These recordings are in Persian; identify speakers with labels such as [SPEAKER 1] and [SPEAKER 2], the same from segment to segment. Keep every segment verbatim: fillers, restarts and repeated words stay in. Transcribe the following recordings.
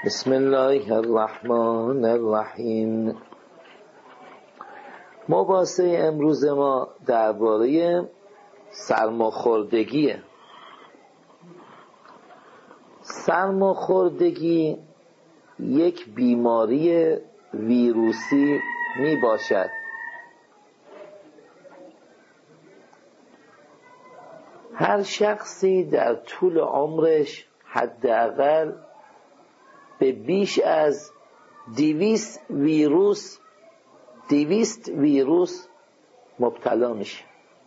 [SPEAKER 1] بسم الله الرحمن الرحیم. مباحثه امروز ما درباره سرماخوردگیه. سرماخوردگی یک بیماری ویروسی می باشد. هر شخصی در طول عمرش حداقل به بیش از دویست ویروس دویست ویروس مبتلا میشه.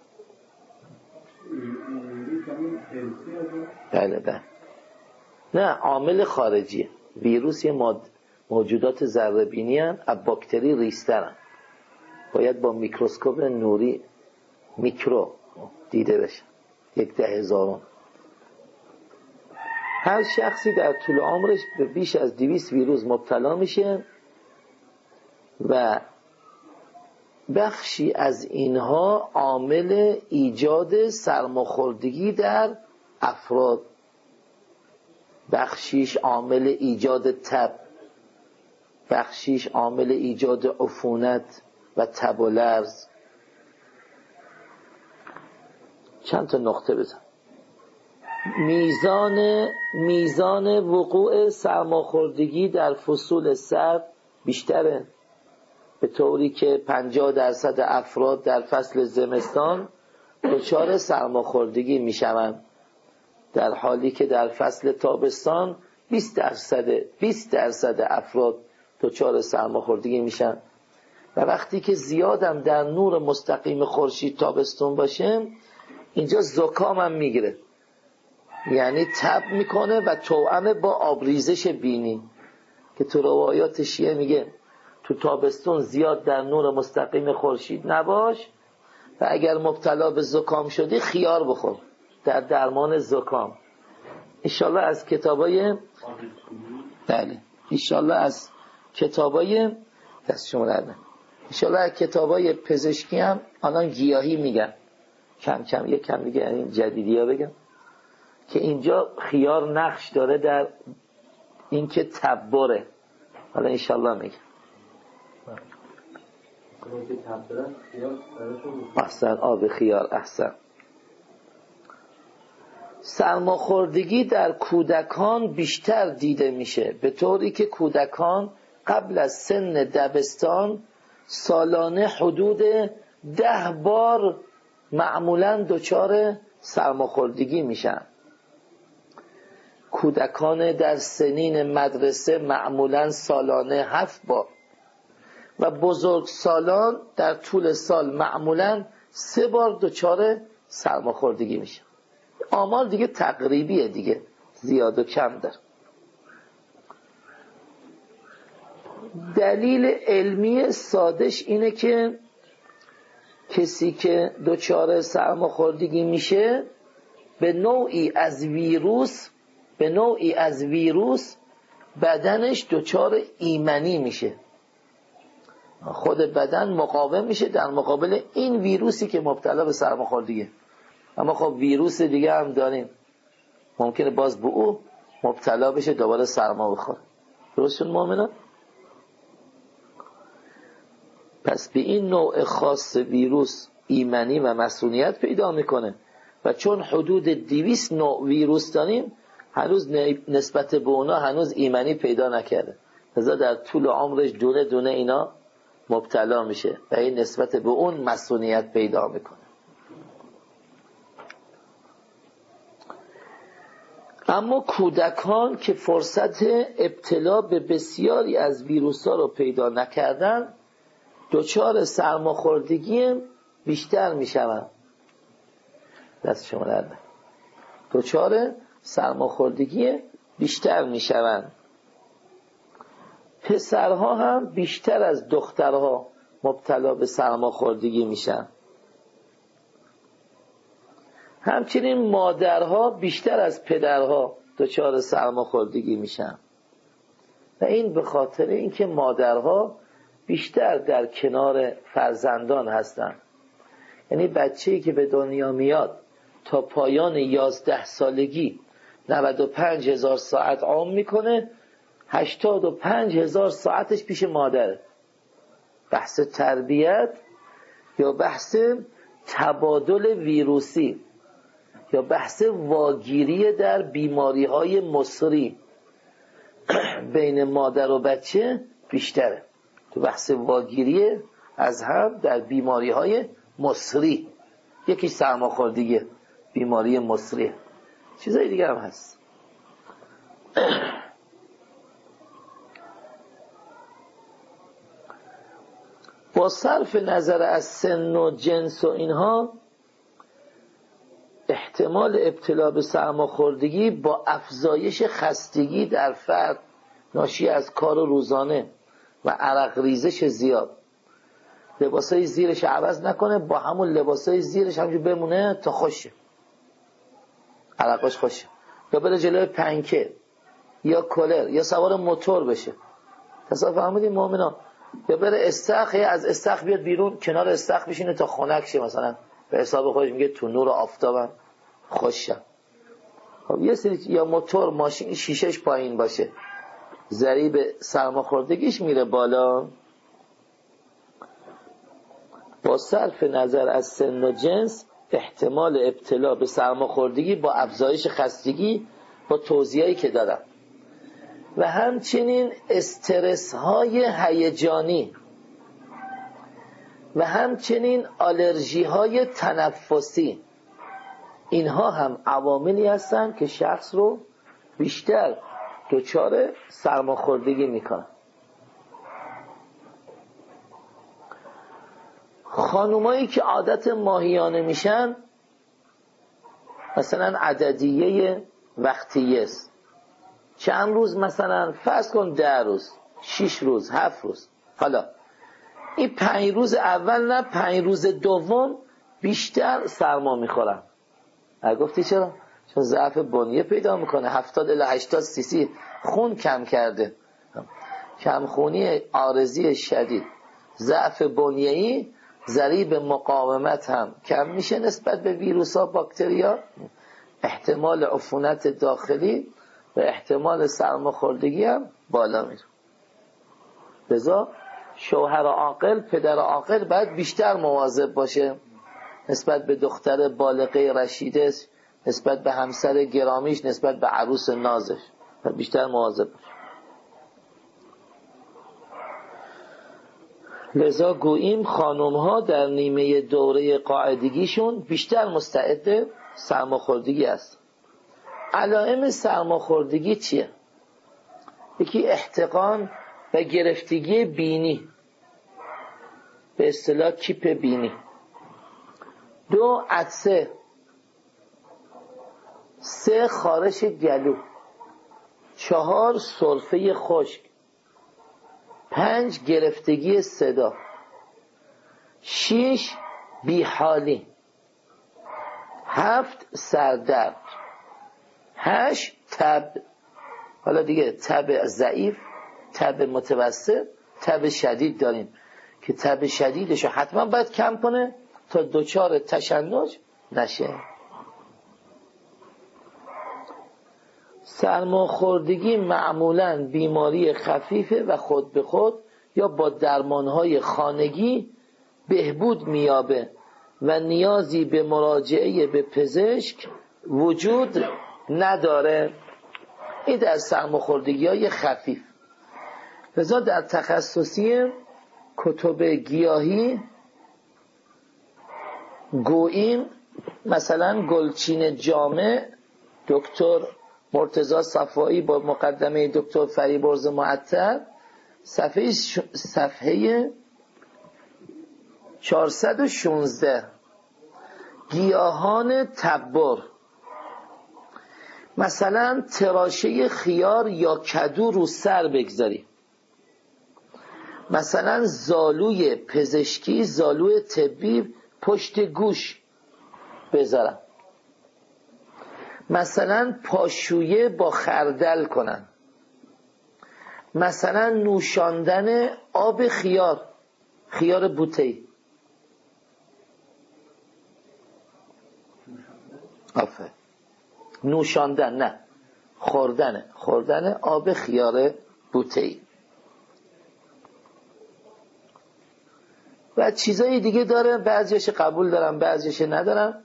[SPEAKER 1] بله بله نه، عامل خارجی. ویروس یه موجودات ذره بینی هستند، از باکتری ریزترن، باید با میکروسکوپ نوری میکرو دیده بشه، یک ده هزارم. هر شخصی در طول عمرش به بیش از دویست ویروس مبتلا میشه و بخشی از اینها عامل ایجاد سرماخوردگی در افراد، بخشیش عامل ایجاد تب، بخشیش عامل ایجاد عفونت و تب و لرز. چند تا نقطه بزن. میزان میزان وقوع سرماخوردگی در فصول سرد بیشتره، به طوری که پنجاه درصد افراد در فصل زمستان دچار سرماخوردگی میشوند، در حالی که در فصل تابستان بیست درصد بیست درصد افراد دچار سرماخوردگی میشن. و وقتی که زیادم در نور مستقیم خورشید تابستون باشه، اینجا زکام هم میگیره، یعنی تب میکنه و توأم با آبریزش بینی، که تو روایات شیعه میگه تو تابستون زیاد در نور مستقیم خورشید نباش و اگر مبتلا به زکام شدی خیار بخور در درمان زکام. انشالله از کتابای بله انشالله از کتابای دست شما درد انشالله از کتابای پزشکی هم الان گیاهی میگن، کم کم یک کم دیگه این جدیدی ها بگم که اینجا خیار نقش داره در این که تبره. حالا انشالله میگم احسن آب خیار. احسن. سرماخوردگی در کودکان بیشتر دیده میشه، به طوری که کودکان قبل از سن دبستان سالانه حدود ده بار معمولاً دچار سرماخوردگی میشن. کودکان در سنین مدرسه معمولاً سالانه هفت بار و بزرگسالان در طول سال معمولاً سه بار دچار سرماخوردگی میشن. آمار دیگه تقریبیه، دیگه زیاد و کم داره. دلیل علمی سادش اینه که کسی که دچار سرماخوردگی میشه به نوعی از ویروس به نوعی از ویروس بدنش دچار ایمنی میشه، خود بدن مقاوم میشه در مقابل این ویروسی که مبتلا به سرماخوردگیه. اما خب ویروس دیگه هم داریم، ممکنه باز به او مبتلا بشه دوباره سرما بخوره. درست شد مؤمنان؟ پس به این نوع خاص ویروس ایمنی و مسئولیت پیدا میکنه و چون حدود دویست نوع ویروس داریم هنوز نسبت به اونا هنوز ایمنی پیدا نکرده، لذا در طول عمرش دونه دونه اینا مبتلا میشه و این نسبت به اون مسئولیت پیدا میکنه. اما کودکان که فرصت ابتلا به بسیاری از ویروس ها رو پیدا نکردن دچار سرماخوردگی بیشتر میشوند. دست شما درد نکنه. دچار سرماخوردگی بیشتر میشوند. پسرها هم بیشتر از دخترها مبتلا به سرماخوردگی میشن. همچنین مادرها بیشتر از پدرها دچار سرماخوردگی میشن و این به خاطر اینکه مادرها بیشتر در کنار فرزندان هستند. یعنی بچه‌ای که به دنیا میاد تا پایان یازده سالگی نود و پنج هزار ساعت عمر میکنه، هشتاد و پنج هزار ساعتش پیش مادره. بحث تربیت یا بحث تبادل ویروسی یا بحث واگیری در بیماری های مصری بین مادر و بچه بیشتره. تو بحث واگیری از هم در بیماری های مصری، یکی سرماخوردگی، بیماری مصری، چیزای دیگه هم هست. با صرف نظر از سن و جنس و اینها، احتمال ابتلا به سرماخوردگی با افزایش خستگی در فرد ناشی از کار روزانه و عرق ریزش زیاد، لباسای زیرش عوض نکنه، با همون لباسای زیرش همونجور بمونه تا خوشه، عرقاش خوشه، یا بره جلوی پنکه یا کولر یا سوار موتور بشه. تصور فهمیدین مؤمنا؟ یا بره استخ، یا از استخ بیاد بیرون کنار استخ بشینه تا خنک شه، مثلا به حساب خودش میگه تو نور آفتابم خوشم. خب یه سری یا موتور ماشین شیشهش پایین باشه، ضریب سرماخوردگیش میره بالا. با صرف نظر از سن و جنس، احتمال ابتلا به سرماخوردگی با افزایش خستگی با توضیحی که دادم و همچنین استرس های هیجانی و همچنین آلرژی های تنفسی، اینها هم عواملی هستند که شخص رو بیشتر دچار سرماخوردگی میکنن. خانومایی که عادت ماهیانه میشن، مثلا عددیه وقتیه است، چند روز، مثلا فرض کن ده روز، شش روز، هفت روز، حالا این پنج روز اول نه پنج روز دوم بیشتر سرما میخورن. گفتی چرا؟ چون ضعف بنیه پیدا میکنه، هفتاد الی هشتاد سی سی خون کم کرده، کمخونی عارضی شدید، ضعف بنیه‌ای، ضریب مقاومت هم کم میشه نسبت به ویروس ها، باکتریا، احتمال عفونت داخلی و احتمال سرماخوردگی هم بالا میره. لذا شوهر عاقل، پدر عاقل باید بیشتر مواظب باشه نسبت به دختر بالغه رشیدش، نسبت به همسر گرامیش، نسبت به عروس نازش، باید بیشتر مواظب باشه. لذا گوییم خانم ها در نیمه دوره قاعدگیشون بیشتر مستعد سرماخوردگی است. علائم سرماخوردگی چیه؟ یکی احتقان و گرفتگی بینی، به اصطلاح کیپ بینی. دو، عطسه. سه، خارش گلو. چهار، سرفه خشک. پنج، گرفتگی صدا. شش، بیحالی. هفت، سردرد. هشت، تب. حالا دیگه تب ضعیف، تب متوسط، تب شدید داریم که تب شدیدشو حتما باید کم کنه تا دچار تشنج نشه. سرماخوردگی معمولاً بیماری خفیفه و خود به خود یا با درمانهای خانگی بهبود میابه و نیازی به مراجعه به پزشک وجود نداره. این در سرماخوردگی های خفیف. لذا در تخصصی کتب گیاهی گوییم مثلا گلچین جامع دکتر مرتضی صفایی با مقدمه دکتر فریبرز معطر، صفحه ش... صفحه چهارصد و شانزده، گیاهان تبر، مثلا تراشه خیار یا کدو رو سر بگذاری، مثلا زالوی پزشکی، زالوی طبی پشت گوش بذارم، مثلا پاشویه با خردل کنن، مثلا نوشاندن آب خیار، خیار بوته‌ای، آفرین، نوشاندن نه خوردن خوردن آب خیار بوته. و چیزای دیگه داره، بعضیش قبول دارم بعضیش ندارم.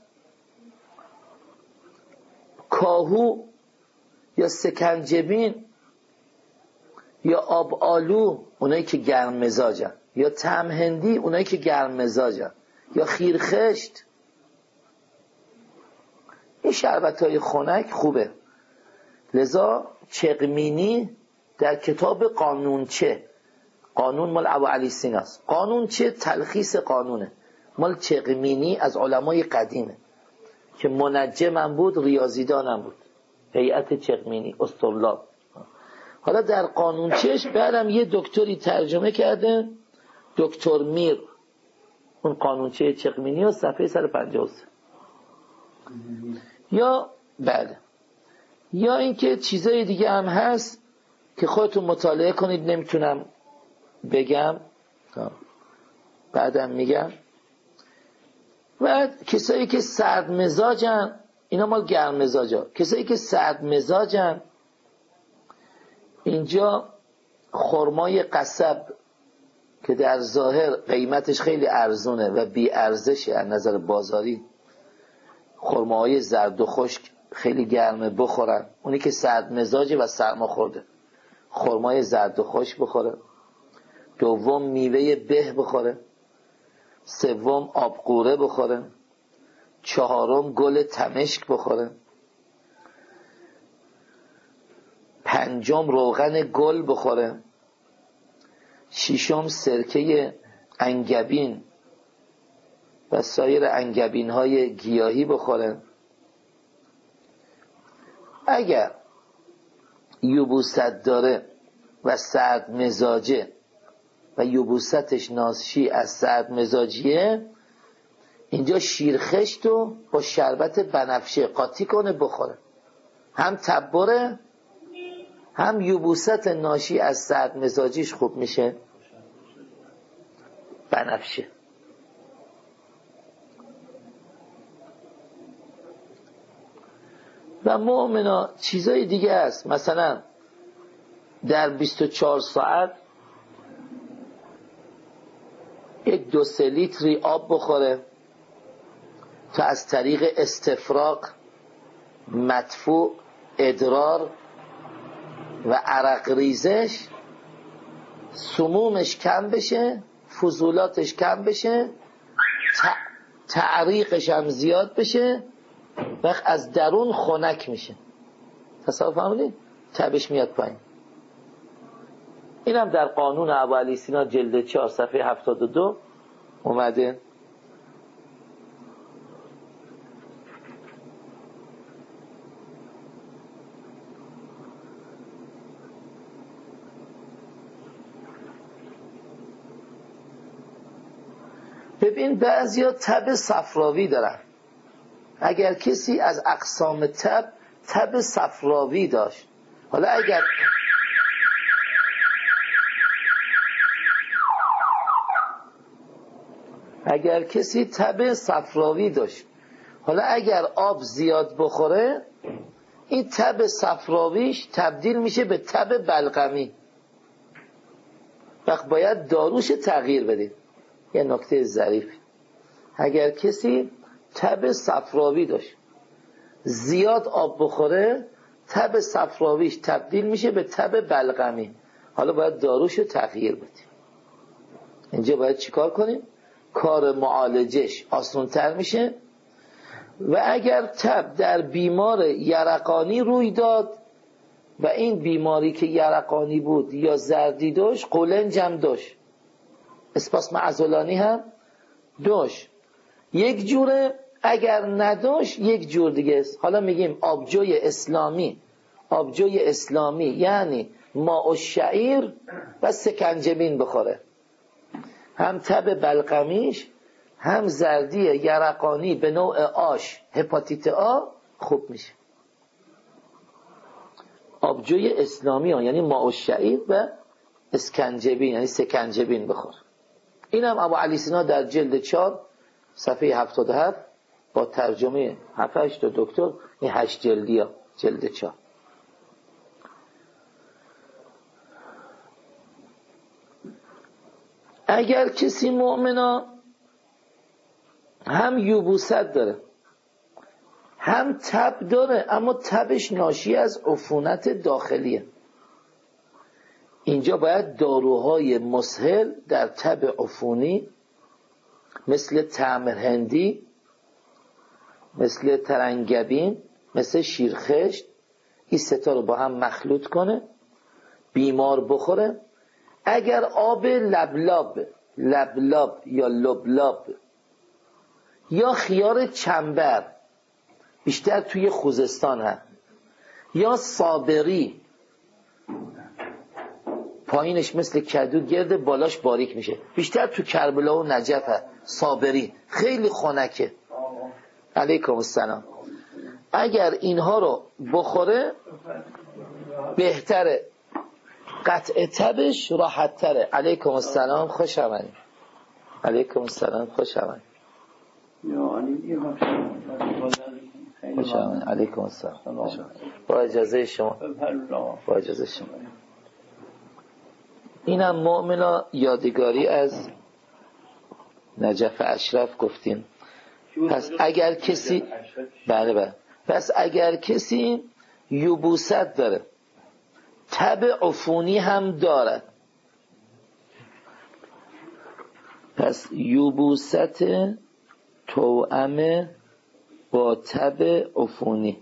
[SPEAKER 1] کاهو یا سکنجبین یا آب آلو اونایی که گرم مزاجن، یا طعم هندی اونایی که گرم مزاجن، یا خیرخشت، این شربت‌های خنک خوبه. لذا چقمینی در کتاب قانونچه، قانون مال ابو علی سیناست، قانونچه تلخیص قانونه، مال چقمینی از علمای قدیمه که منجمم بود، ریاضیدانم بود، هیئت چقمینی اسطرلاب. حالا در قانونچهش بعدم یه دکتری ترجمه کرده، دکتر میر، اون قانونچه چقمینی و صفحه صد و پنجاه و سه. یا بله، یا اینکه چیزای دیگه هم هست که خودتون مطالعه کنید، نمیتونم بگم، بعدم میگم. و کسایی که سرد مزاجن، اینا مال گرم مزاجا، کسایی که سرد مزاجن، اینجا خرمای قصب که در ظاهر قیمتش خیلی ارزونه و بی ارزشه از نظر بازاری، خرماهای زرد و خشک خیلی گرمه بخورن. اونی که سرد مزاجه و سرما خورده خرمای زرد و خشک بخوره. دوم میوه به بخوره. سوم آبقوره بخوره. چهارم گل تمشک بخوره. پنجم روغن گل بخوره. ششم سرکه انگبین و سایر انگبین های گیاهی بخوره. اگر یبوست داره و سرد مزاجه و یبوستش ناشی از سرد مزاجیه، اینجا شیرخشت رو با شربت بنفشه قاطی کنه بخوره، هم تبره هم یبوست ناشی از سرد مزاجیش خوب میشه. بنفشه و مؤمنا چیزای دیگه هست، مثلا در بیست و چهار ساعت یک دو سه لیتری آب بخوره تا از طریق استفراغ، مدفوع، ادرار و عرق ریزش سمومش کم بشه، فضولاتش کم بشه، تعریقش هم زیاد بشه، وقت از درون خنک میشه. تصور فهمیدید؟ تبش میاد پایین. اینم در قانون ابو علی سینا جلد چهار صفحه هفتاد و دو اومده. ببین بعضیا تب صفراوی دارن. اگر کسی از اقسام تب تب صفراوی داشت، حالا اگر اگر کسی تب صفراوی داشت، حالا اگر آب زیاد بخوره، این تب صفراویش تبدیل میشه به تب بلغمی، وقت باید داروش تغییر بدیم. یه نکته ظریفی، اگر کسی تب صفراوی داشت زیاد آب بخوره، تب صفراویش تبدیل میشه به تب بلغمی، حالا باید داروش تغییر بدیم. اینجا باید چیکار کنیم؟ کار معالجش آسان‌تر میشه. و اگر تب در بیمار یرقانی روی داد و این بیماری که یرقانی بود یا زردی داشت، قولنج هم داشت، اسپاسم عضلانی هم داشت، یک جوره، اگر نداشت یک جور دیگه است. حالا میگیم آبجوی اسلامی. آبجوی اسلامی یعنی ماء الشعیر و سکنجبین بخوره، هم تب بلغمیش هم زردی یرقانی به نوع آش، هپاتیت آ خوب میشه. آبجوی اسلامی ها یعنی ماء الشعیر و اسکنجبین یعنی سکنجبین بخور. این هم ابو علی سینا در جلد چهار صفحه هفتاد و هفت با ترجمه هفت هشت دکتر، این هشت جلدی ها، جلد چهار. اگر کسی مؤمنا هم یبوست داره هم تب داره، اما تبش ناشی از عفونت داخلیه، اینجا باید داروهای مسهل در تب عفونی مثل تمر هندی، مثل ترنگبین، مثل شیرخشت، این ستا رو با هم مخلوط کنه، بیمار بخوره. اگر آب لبلاب لبلاب یا لبلاب یا خیار چنبر، بیشتر توی خوزستان هست، یا صابری، پایینش مثل کدو گرد بالاش باریک میشه، بیشتر تو کربلا و نجف هست صابری، خیلی خنکه. علیکم السلام. اگر اینها رو بخوره بهتره، قطع تبش راحت تره. علیکم السلام، خوش آمدید. علیکم السلام، خوش آمدید. خوش آمدید. علیکم السلام. با اجازه شما، با اجازه شما. اینم مؤمنا یادگاری از نجف اشرف گفتیم. پس اگر کسی بله بله پس اگر کسی یبوست داره، تب عفونی هم دارد، پس یبوست توأم با تب عفونی.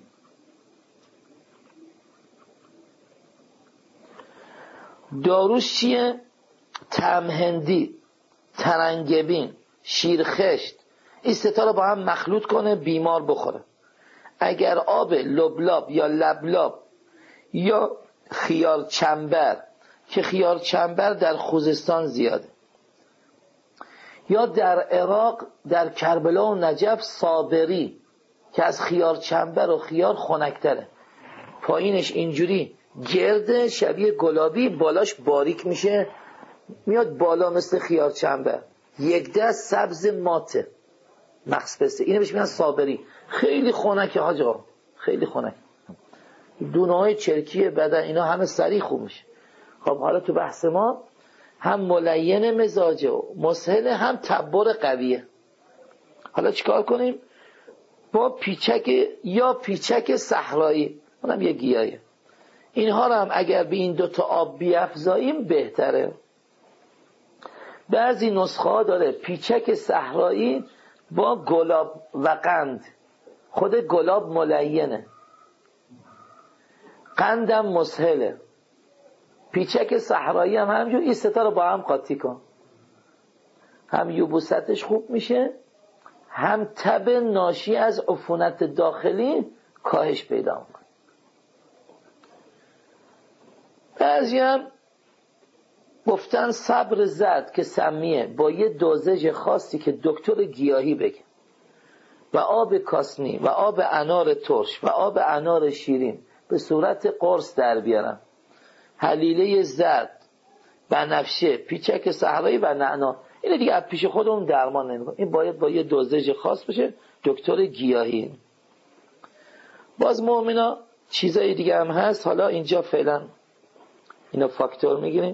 [SPEAKER 1] داروش چیه؟ تمهندی، ترنگبین، شیرخشت، این ستا رو با هم مخلوط کنه، بیمار بخوره. اگر آب لبلاب یا لبلاب یا خیار چنبر، که خیار چنبر در خوزستان زیاده، یا در عراق در کربلا و نجف صابری که از خیار چنبر و خیار خنک‌تره، پایینش اینجوری گرد شبیه گلابی، بالاش باریک میشه، میاد بالا مثل خیار چنبر، یک دست سبز ماته مخصبسه، اینو بهش میگن صابری، خیلی خنکه حاجا، خیلی خنک. دونه های چرکی بدن اینا همه سریع خوب میشه. خب حالا تو بحث ما هم ملین مزاجه و مسهل، هم تبر قویه. حالا چیکار کنیم؟ با پیچک یا پیچک صحرایی، اونم یه گیاهیه، اینها رو هم اگر به این دوتا آب بیفزاییم بهتره. بعضی نسخه ها داره پیچک صحرایی با گلاب و قند، خود گلاب ملینه، قندم مسهله، پیچک صحرایی هم همجور. این ستا رو با هم قاطی کن، هم یبوستش خوب میشه، هم تب ناشی از عفونت داخلی کاهش پیدا میکنه. بعضی هم گفتن صبر زرد که سمیه با یه دوزج خاصی که دکتر گیاهی بگه، و آب کاسنی و آب انار ترش و آب انار شیرین به صورت قرص در بیارن، حلیله زرد، بنفشه، پیچک صحرایی و نعنا، اینه دیگه از پیش خودمون درمان نمی‌کنه، این باید با یه دوزج خاص بشه، دکتر گیاهی. باز مؤمنا چیزای دیگه هم هست، حالا اینجا فعلا اینو فاکتور میگیریم.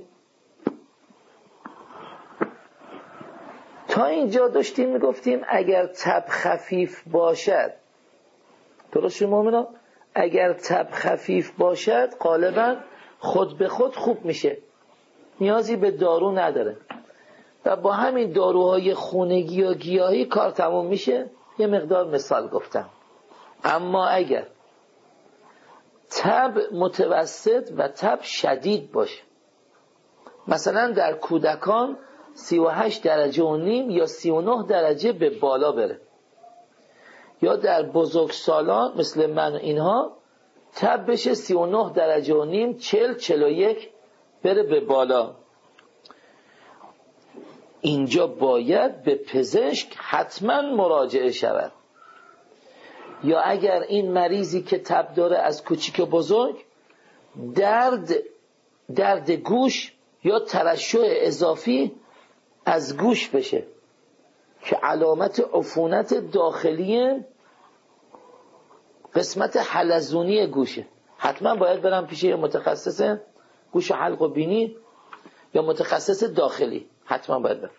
[SPEAKER 1] تا اینجا داشتیم میگفتیم اگر تب خفیف باشد، درست شد مؤمنا؟ اگر تب خفیف باشد غالبا خود به خود خوب میشه، نیازی به دارو نداره، و با همین داروهای خونگی و گیاهی کار تموم میشه. یه مقدار مثال گفتم. اما اگر تب متوسط و تب شدید باشه، مثلا در کودکان سی و هشت درجه و نیم یا سی و نه درجه به بالا بره، یا در بزرگسالان مثل من و اینها تب بشه سی و نه درجه و نیم، چل چل و یک بره به بالا، اینجا باید به پزشک حتما مراجعه شود. یا اگر این مریضی که تب داره از کوچیک و بزرگ درد درد گوش یا ترشح اضافی از گوش بشه که علامت عفونت داخلی قسمت حلزونی گوشه، حتما باید برم پیش یه متخصص گوش و حلق و بینی یا متخصص داخلی. حتما باید بره.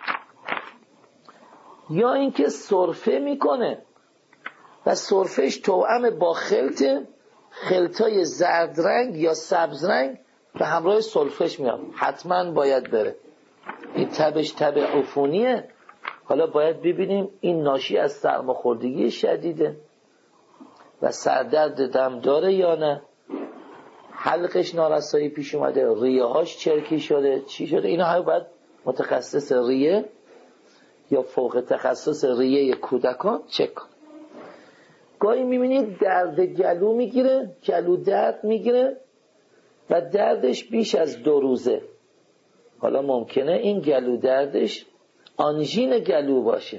[SPEAKER 1] یا اینکه سرفه میکنه و سرفهش توأم با خلط خلطای زرد رنگ یا سبز رنگ به همراه سرفهش میاد، حتما باید بره. این تبش تب عفونیه. حالا باید ببینیم این ناشی از سرماخوردگی شدیده و سردرد دم داره یا نه، حلقش نارسایی پیش اومده، ریه هاش چرکی شده، چی شده، اینا همه باید متخصص ریه یا فوق تخصص ریه کودکان چک کن. گاهی میبینید درد گلو میگیره، گلو درد میگیره و دردش بیش از دو روزه. حالا ممکنه این گلو دردش آنژین گلو باشه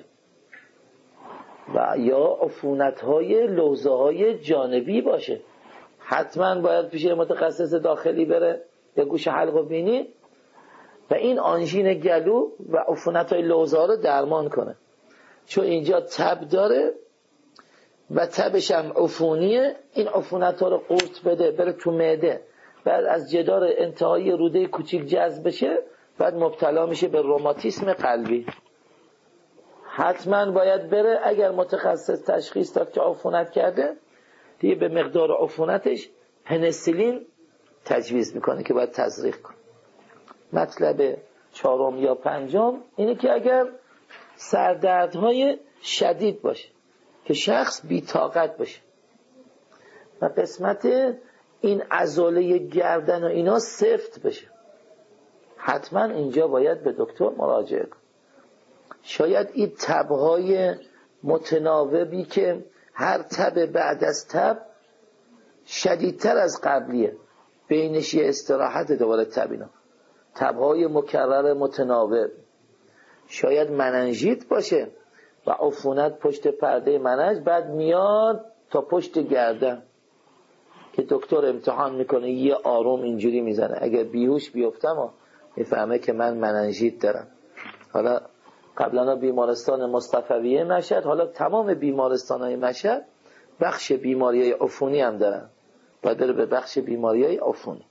[SPEAKER 1] و یا عفونت‌های لوزه‌های جانبی باشه. حتما باید پیش متخصص داخلی بره یا گوش حلق و بینی و این آنژین گلو و عفونت‌های لوزه‌ها رو درمان کنه، چون اینجا تب داره و تبش هم عفونیه. این عفونت‌ها رو قورت بده بره تو معده، بعد از جدار انتهایی روده کوچیک جذب بشه، بعد مبتلا میشه به روماتیسم قلبی. حتما باید بره. اگر متخصص تشخیص داد که عفونت کرده، دیگه به مقدار عفونتش پنیسیلین تجویز میکنه که باید تزریق کنه. مطلب چهارم یا پنجم اینه که اگر سردردهای شدید باشه که شخص بی‌طاقت باشه و قسمت این عضله گردن و اینا سفت بشه، حتما اینجا باید به دکتر مراجعه کن. شاید این تب‌های متناوبی که هر تب بعد از تب شدیدتر از قبلیه، بینش یه استراحت دوباره تب، اینا تب‌های مکرر متناوب، شاید مننژیت باشه و عفونت پشت پرده مننج بعد میاد تا پشت گردن که دکتر امتحان میکنه یه آروم اینجوری میزنه، اگر بیهوش بیفتم میفهمه که من مننژیت دارم. حالا قبلا بیمارستان مصطفویه مشهد، حالا تمام بیمارستان‌های مشهد بخش بیماری‌های عفونی هم دارن، باید بره به بخش بیماری‌های عفونی.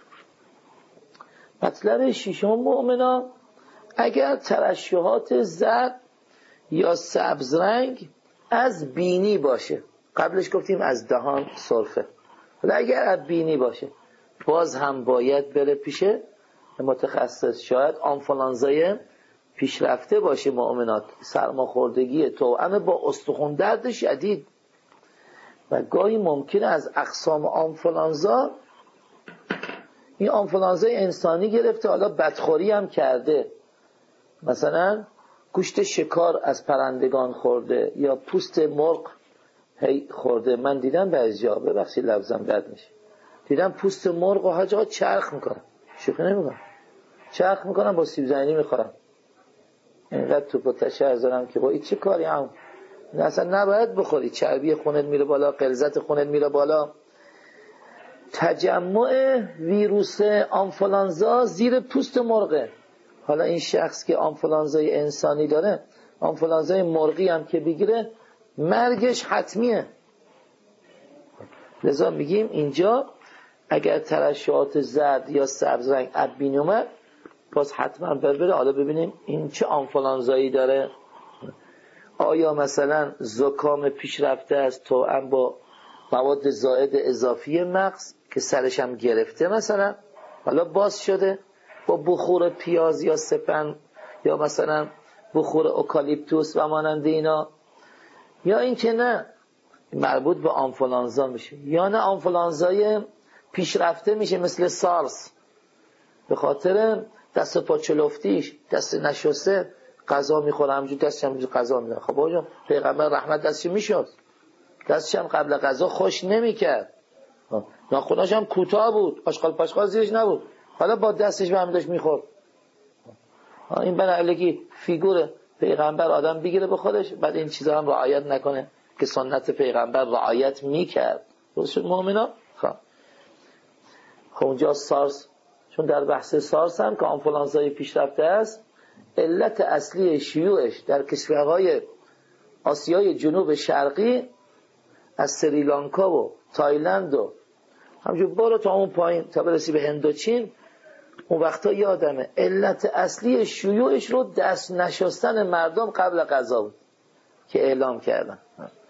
[SPEAKER 1] مطلب ششم مؤمنا، اگر ترشحات زرد یا سبز رنگ از بینی باشه، قبلش گفتیم از دهان سرفه، حالا اگر از بینی باشه باز هم باید بره پیش متخصص. شاید آنفولانزای پیشرفته باشه مؤمنات، سرماخوردگی توأم با استخوان درد شدید و گاهی ممکنه از اقسام آنفولانزا، این آنفولانزای انسانی گرفته حالا بدخوری هم کرده، مثلا گوشت شکار از پرندگان خورده یا پوست مرغ هی خورده. من دیدم بعضی جا، ببخشید لفظم بد میشه، دیدم پوست مرغ و حاجا چرخ میکنن، شوخی نمیکنم، چرخ میکنن با سیب زمینی میخورن. اینقدر توپ و تشر دارم که با این چه کاری هم اصلا نباید بخوری، چربی خونت میره بالا، غلظت خونت میره بالا. تجمع ویروس آنفولانزا زیر پوست مرغه. حالا این شخص که آنفولانزای انسانی داره، آنفولانزای مرغی هم که بگیره مرگش حتمیه. لذا میگیم اینجا اگر ترشحات زرد یا سبز رنگ ابین اومد باز حتما بر بره. حالا ببینیم این چه آنفولانزایی داره، آیا مثلا زکام پیشرفته است توأم با مواد زائد اضافی مغز که سرش هم گرفته، مثلا حالا باز شده با بخور پیاز یا سپن یا مثلا بخور اوکالیپتوس و مانند اینا، یا این که نه مربوط به آنفولانزا میشه، یا نه آنفولانزای پیشرفته میشه مثل سارس به خاطر دست پا چلفتیش، دست نشسته غذا میخوره همجور دستش همجور غذا میده. خب آقا پیغمبر رحمت دستش میشد، دستش هم قبل غذا خوش نمیکرد، ناخناش هم کوتاه بود، آشغال پاشغال زیرش نبود، حالا با دستش به هم داشت میخورد. این بنابراین فیگور پیغمبر آدم بگیره به خودش، بعد این چیزا هم رعایت نکنه که سنت پیغمبر رعایت میکرد. درست شد مؤمنا؟ خب خب اونجا سارس، چون در بحث سارس هم که آنفولانزای پیشرفته است، علت اصلی شیوعش در کشورهای آسیای جنوب شرقی از سریلانکا و تایلند و همجور برو تا اون پایین تا برسی به هندوچین، اون وقتا یادمه علت اصلی شیوعش رو دست نشستن مردم قبل غذا بود که اعلام کردن.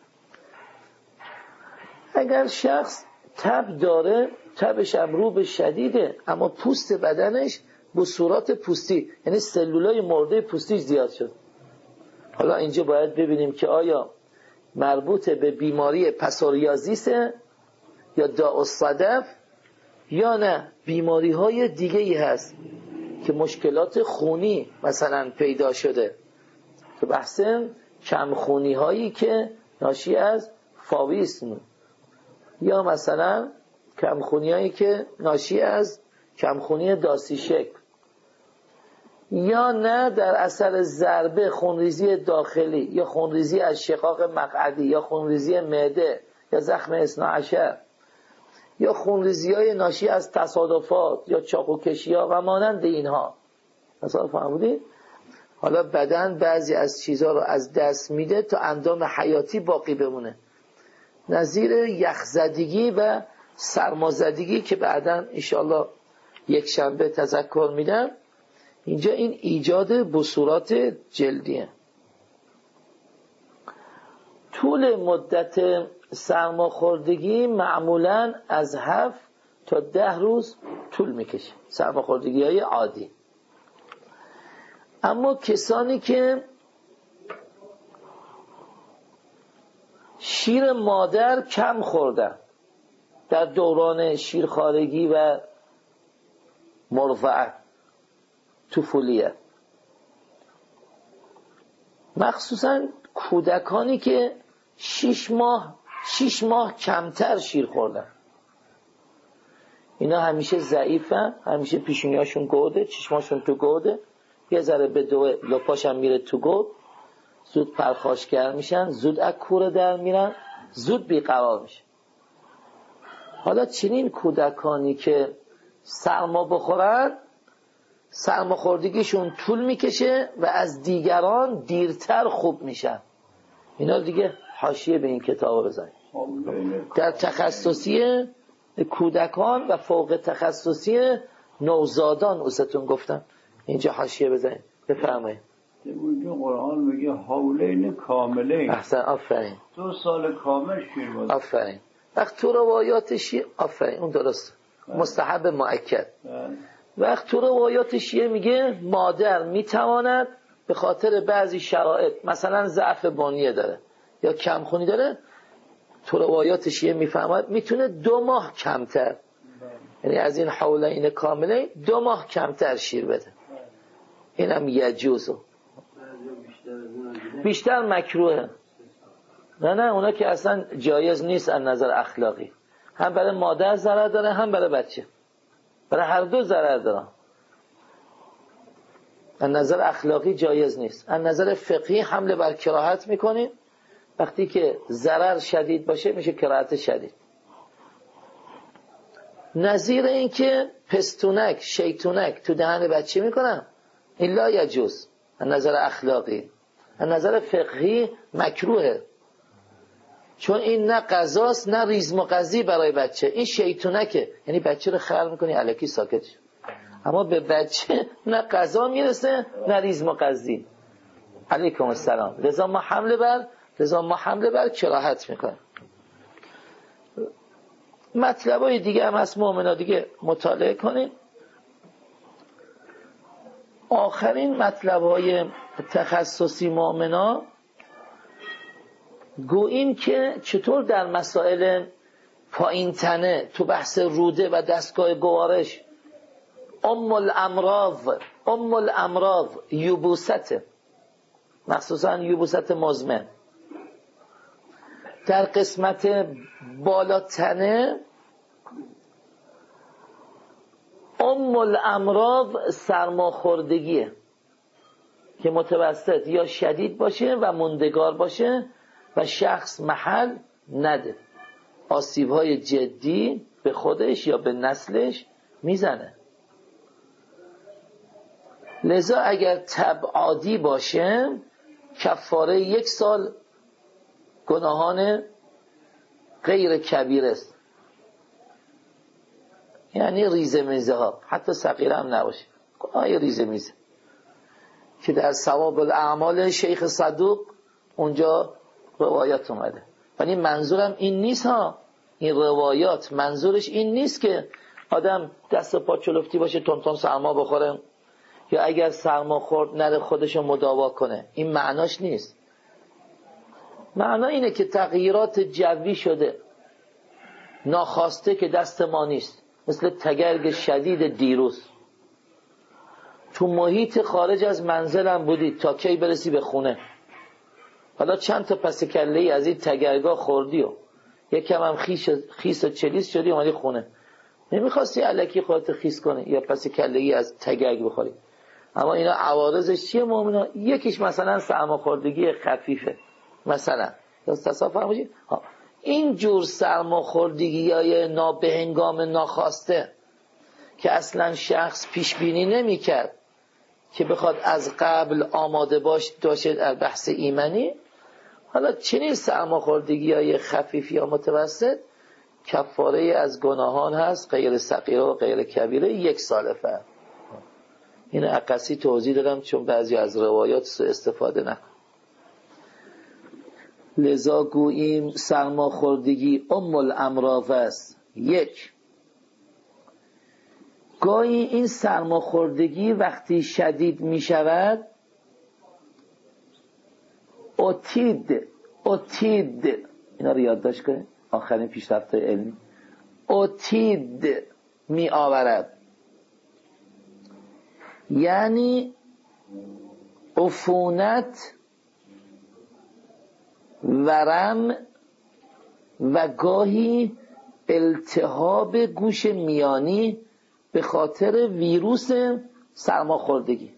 [SPEAKER 1] اگر شخص تب داره، تبش هم رو به شدیده، اما پوست بدنش بصورات پوستی، یعنی سلولای مرده پوستیش زیاد شد. حالا اینجا باید ببینیم که آیا مربوط به بیماری پسوریازیسه یا داء الصدف یا نه بیماری های دیگه ای هست که مشکلات خونی مثلا پیدا شده، که بحث کمخونی هایی که ناشی از فاویسم یا مثلا کمخونی هایی که ناشی از کمخونی داسی شکل یا نه در اثر ضربه خونریزی داخلی یا خونریزی از شقاق مقعدی یا خونریزی معده یا زخم اثنا عشر یا خونریزی های ناشی از تصادفات یا چاقوکشی ها و مانند اینها. مثلا فهمیدید؟ حالا بدن بعضی از چیزها رو از دست میده تا اندام حیاتی باقی بمونه، نظیر یخزدگی و سرمازدگی که بعداً انشاءالله یک شنبه تذکر میدم. اینجا این ایجاد بصورات جلدیه. طول مدت سرماخوردگی معمولاً از هفت تا ده روز طول میکشه، سرماخوردگی های عادی. اما کسانی که شیر مادر کم خوردن در دوران شیرخوارگی و مرضعه طفولیت، مخصوصا کودکانی که شش ماه شش ماه کمتر شیر خوردن، اینا همیشه ضعیفن، همیشه پیشونیاشون گوده، چشماشون تو گوده، یه ذره به دوه لپاشم میره تو گود، زود پرخاشگر میشن، زود از کوره در میرن، زود بیقرار میشن. حالا چنین کودکانی که سرما بخورن سرماخوردگیشون طول میکشه و از دیگران دیرتر خوب میشن. اینا دیگه حاشیه به این کتاب بزنید. در تخصصی کودکان و فوق تخصصی نوزادان اوستون گفتم اینجا حاشیه بزنید. بفرمایید.
[SPEAKER 2] اونجا قرآن میگه حولین کاملین.
[SPEAKER 1] احسن، آفرین.
[SPEAKER 2] دو سال کامل شیر باز.
[SPEAKER 1] آفرین. وقت تو روایات شیعه، آفرین، اون درست، مستحب مؤکد. وقت تو روایات شیعه میگه مادر میتواند به خاطر بعضی شرایط، مثلا ضعف بنیه داره یا کمخونی داره، تو روایات شیعه میفهمد میتونه دو ماه کمتر، یعنی از این حولین کامله دو ماه کمتر شیر بده. اینم یجوزه. بیشتر مکروهه. نه نه اونا که اصلا جایز نیست از نظر اخلاقی، هم برای مادر ضرر داره هم برای بچه، برای هر دو ضرر داره. از نظر اخلاقی جایز نیست. از نظر فقهی حمله بر کراهت میکنیم. وقتی که ضرر شدید باشه میشه کراهت شدید. نظیر این که پستونک شیطونک تو دهن بچه میکنن این لا یجوز. از نظر اخلاقی، از نظر فقهی مکروهه، چون این نه غذاست نه ریزم و قضی برای بچه، این شیطونکه، یعنی بچه رو خر میکنی الکی ساکت شد. اما به بچه نه غذا میرسه نه ریزم و قضی. علیکم السلام. لذا ما حمله بر لذا ما حمله بر کراهت میکنیم. مطلبای دیگه هم هست، مؤمنا دیگه مطالعه کنید. آخرین مطلبای تخصصی مؤمنا گوییم که چطور در مسائل پایین تنه تو بحث روده و دستگاه گوارش ام الامراض ام الامراض یبوست، مخصوصا یبوست مزمن، در قسمت بالاتنه ام الامراض سرماخوردگیه که متوسط یا شدید باشه و موندگار باشه و شخص محل نده، آسیب‌های جدی به خودش یا به نسلش میزنه. لذا اگر تب عادی باشه کفاره یک سال گناهان غیر کبیر است. یعنی ریزه میزه ها، حتی صغیره هم نباشه، گناه ریزه میزه که در ثواب الاعمال شیخ صدوق اونجا روایات اومده. ولی منظورم این نیست ها، این روایات منظورش این نیست که آدم دست و پا چلفتی باشه تون تون سرما بخوره، یا اگر سرما خورد نره خودشو مداوا کنه. این معناش نیست. معنا اینه که تغییرات جوی شده ناخواسته که دست ما نیست، مثل تگرگ شدید دیروز تو محیط خارج از منزلم بودی تا کی برسی به خونه، حالا چند تا پس کله‌ای از این تگرگا خوردی و یکم هم خیس خیس و چلیس شدی اومدی خونه، نمیخواستی الکی خودت خیس کنی یا پس کله‌ای از تگرگ بخوری. اما اینا عوارضش چیه مومنا؟ یکیش مثلا سرماخوردگی خفیفه مثلا، یا تصافر باشید این جور سرماخوردگی های نابهنگام ناخواسته که اصلا شخص پیش بینی نمی کرد که بخواد از قبل آماده باش داشته در بحث ایمنی، حالا چنین سرماخوردگی های خفیف یا متوسط کفاره از گناهان هست، غیر صغیره و غیر کبیره یک سال فرق. این عکسی توضیح دادم چون بعضی از روایات سوء استفاده نکن. لذا گوییم سرماخوردگی ام الامراض است. یک، گاهی این سرماخوردگی وقتی شدید می شود اوتید اوتید اینا رو یادداشت کنید، آخرین پیشرفت علمی، اوتید می آورد، یعنی عفونت، ورم و گاهی التهاب گوش میانی به خاطر ویروس سرماخوردگی.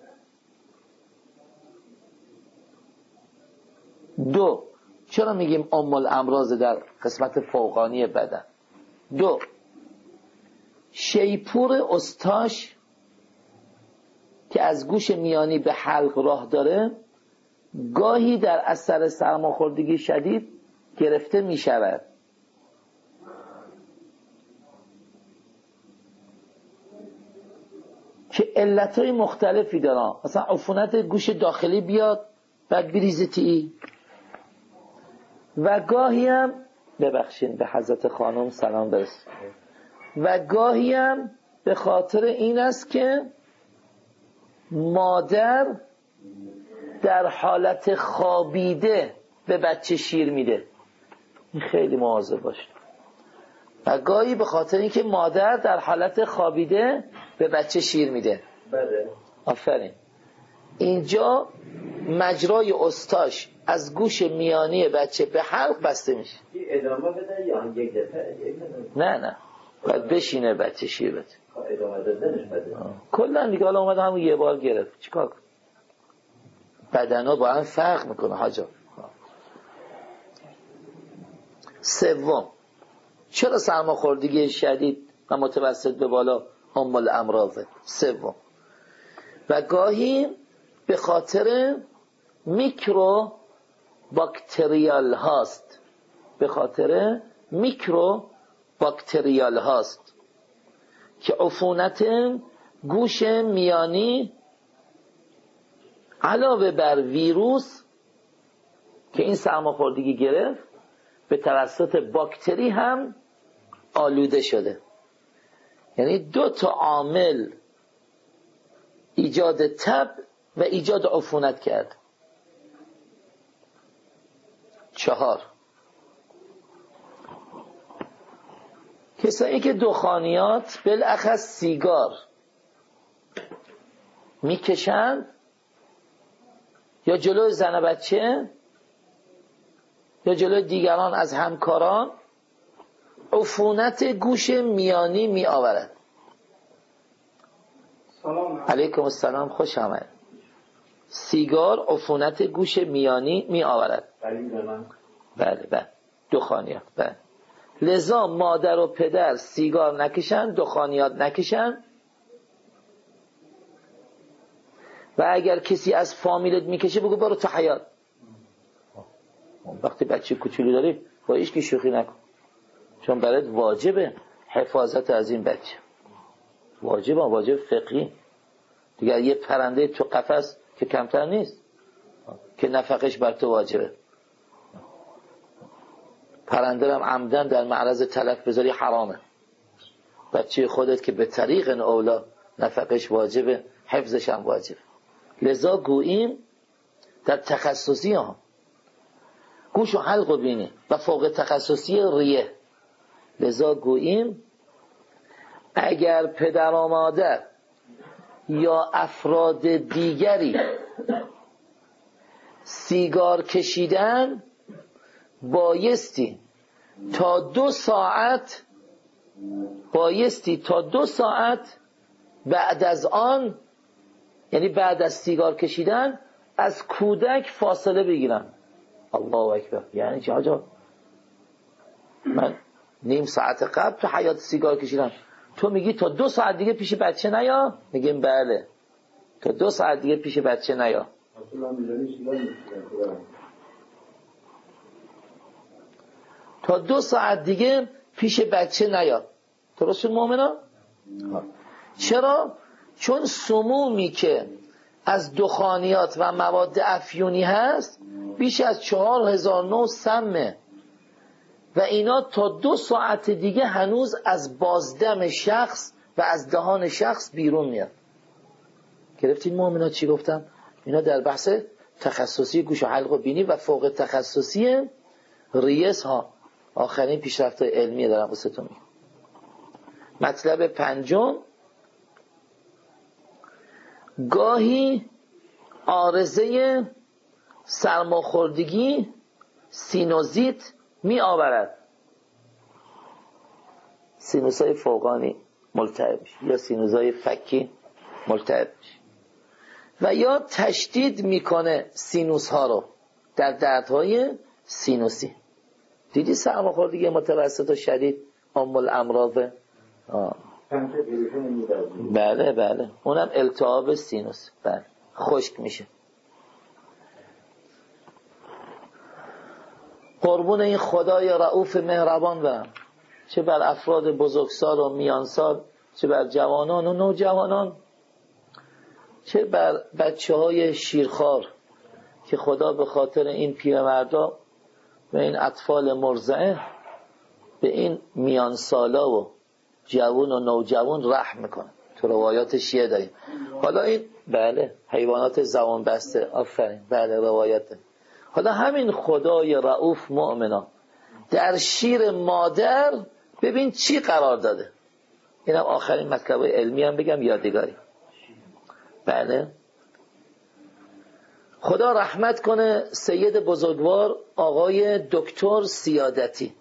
[SPEAKER 1] دو، چرا میگیم ام الامراض در قسمت فوقانی بدن؟ دو، شیپور استاش که از گوش میانی به حلق راه داره گاهی در اثر سرماخوردگی شدید گرفته می شود. که علتهای مختلفی دارن، مثلا عفونت گوش داخلی بیاد بعد بریزه تی، و گاهی هم ببخشید به حضرت خانم سلام برس، و گاهی هم به خاطر این است که مادر در حالت خوابیده به بچه شیر میده. این خیلی مواظب باشه. و گاهی به خاطر اینکه مادر در حالت خوابیده به بچه شیر میده. بله. آفرین. اینجا مجرای استاش از گوش میانی بچه به حلق بسته میشه.
[SPEAKER 3] ادامه بده یا یک دفعه؟
[SPEAKER 1] نه نه. باید بشینه بچه شیر بده.
[SPEAKER 3] ادامه دادنش بده.
[SPEAKER 1] کلا دیگه حالا اومده همون یه بار گرفت. چیکار کنه؟ بدنها با هم فرق میکنه حاجا. سوم، چرا سرماخوردگی شدید و متوسط به بالا ام الامراض؟ سوم، و گاهی به خاطر میکرو باکتریال هاست، به خاطر میکرو باکتریال هاست که عفونت گوش میانی علاوه بر ویروس که این سرماخوردگی گرفت به توسط باکتری هم آلوده شده. یعنی دو تا عامل ایجاد تب و ایجاد عفونت کرد. چهار، کسایی که دخانیات بالاخص سیگار میکشند یا جلوی زن بچه یا جلوی دیگران از همکاران، عفونت گوش میانی می آورد. علیکم السلام، خوش آمد. سیگار عفونت گوش میانی می آورد. بله بله، دخانیات. بله. لذا مادر و پدر سیگار نکشن، دخانیات نکشن، و اگر کسی از فامیلت میکشه بگو برو تا حیاط. وقتی بچه کوچولو داری با هیچ کی شوخی نکن، چون برات واجبه حفاظت از این بچه. واجب واجب فقهی دیگر. یه پرنده تو قفس که کمتر نیست که نفقش بر تو واجبه. پرنده هم عمدن در معرض تلف بذاری حرامه. بچه خودت که به طریق اولا نفقش واجبه، حفظش هم واجبه. لذا گوییم در تخصصی ها گوش و حلق و بینی و فوق تخصصی ریه، لذا گوییم اگر پدر و مادر یا افراد دیگری سیگار کشیدن، بایستی تا دو ساعت بایستی تا دو ساعت بعد از آن، یعنی بعد از سیگار کشیدن، از کودک فاصله بگیرن. الله اکبر. یعنی چه آجا؟ من نیم ساعت قبل تو حیات سیگار کشیدم، تو میگی تا دو ساعت دیگه پیش بچه نیا؟ میگیم بله، تا دو ساعت دیگه پیش بچه نیا. تا دو ساعت دیگه پیش بچه نیا. درست شد مومنا؟ چرا؟ چون سمومی که از دخانیات و مواد افیونی هست بیش از چهار هزار نوع سمه و اینا تا دو ساعت دیگه هنوز از بازدم شخص و از دهان شخص بیرون میاد. گرفتین مومنا چی گفتم؟ اینا در بحث تخصصی گوش و حلق و بینی و فوق تخصصی ریس ها. آخرین پیشرفت علمی دارم واسهتون میگم. مطلب پنجم، گاهی عارضه سرماخوردگی سینوزیت می آورد. سینوسای فوقانی ملتهب میشه یا سینوسای فکی ملتهب میشه و یا تشدید میکنه سینوس ها رو در دردهای سینوسی. دیدی سرماخوردگی متوسط و شدید ام الامراض؟ بله بله، اونم التهاب سینوس. بله، خشک میشه. قربون این خدای رؤوف مهربان برم، چه بر افراد بزرگسال و میانسال، چه بر جوانان و نوجوانان، چه بر بچه های شیرخوار که خدا به خاطر این پیرمردا و این اطفال مرضعه به این میانسالا و جوان و نوجوان رحم میکنه. تو روایات شیعه داریم. حالا این بله حیوانات زبان بسته، آفرین، بله روایته. حالا همین خدای رؤوف مؤمنا در شیر مادر ببین چی قرار داده. اینم آخرین مطلب علمی هم بگم یادگاری. بله، خدا رحمت کنه سید بزرگوار آقای دکتر سیادتی،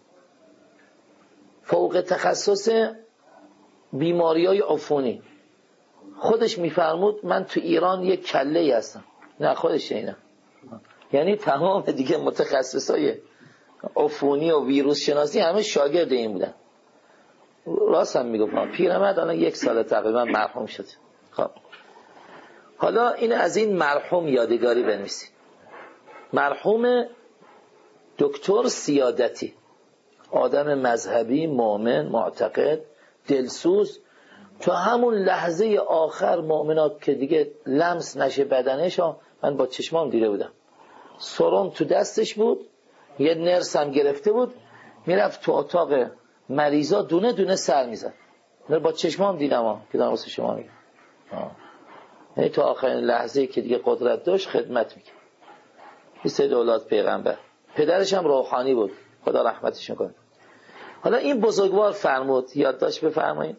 [SPEAKER 1] فوق تخصص بیماریای عفونی. خودش میفرمود من تو ایران یک کله هستم. نه خودش اینه، یعنی تمام دیگه متخصصای عفونی و ویروس شناسی همه شاگرد این بودن. راست هم میگفتم. پیرمرد الان یک سال تقریبا مرحوم شد. خب حالا این از این مرحوم یادگاری بنویسید. مرحوم دکتر سیادتی، آدم مذهبی، مؤمن، معتقد، دلسوز، تا همون لحظه آخر مؤمنات که دیگه لمس نشه بدنش. من با چشمام دیده بودم، سرم تو دستش بود، یه نرس هم گرفته بود، میرفت تو اتاق مریضا دونه دونه سر میزد. من با چشمام دیدم ها که دارم واسه شما میگم. یعنی تا آخرین لحظه که دیگه قدرت داشت خدمت میکرد. این سید اولاد پیغمبر، پدرش هم روحانی بود، خدا رحمتش کنه. حالا این بزرگوار فرمود، یادداشت بفرمایید،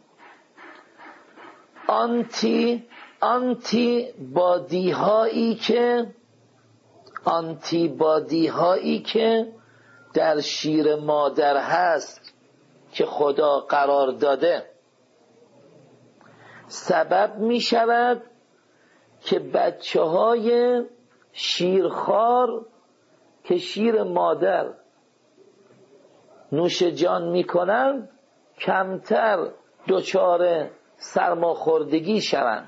[SPEAKER 1] آنتی آنتی بادی هایی که آنتی بادی هایی که در شیر مادر هست که خدا قرار داده سبب می شود که بچه های شیرخوار که شیر مادر نوش جان می کنند کمتر دچار سرماخوردگی شوند.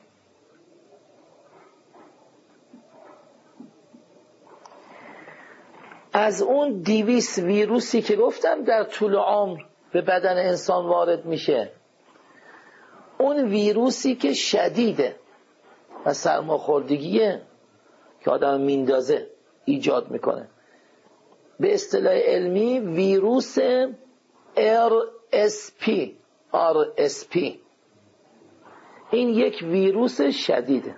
[SPEAKER 1] از اون دیویس ویروسی که گفتم در طول عمر به بدن انسان وارد میشه، اون ویروسی که شدیده و سرماخوردگیه که آدم میندازه ایجاد میکنه، به اصطلاح علمی ویروس آر اس پی آر اس پی. این یک ویروس شدیده.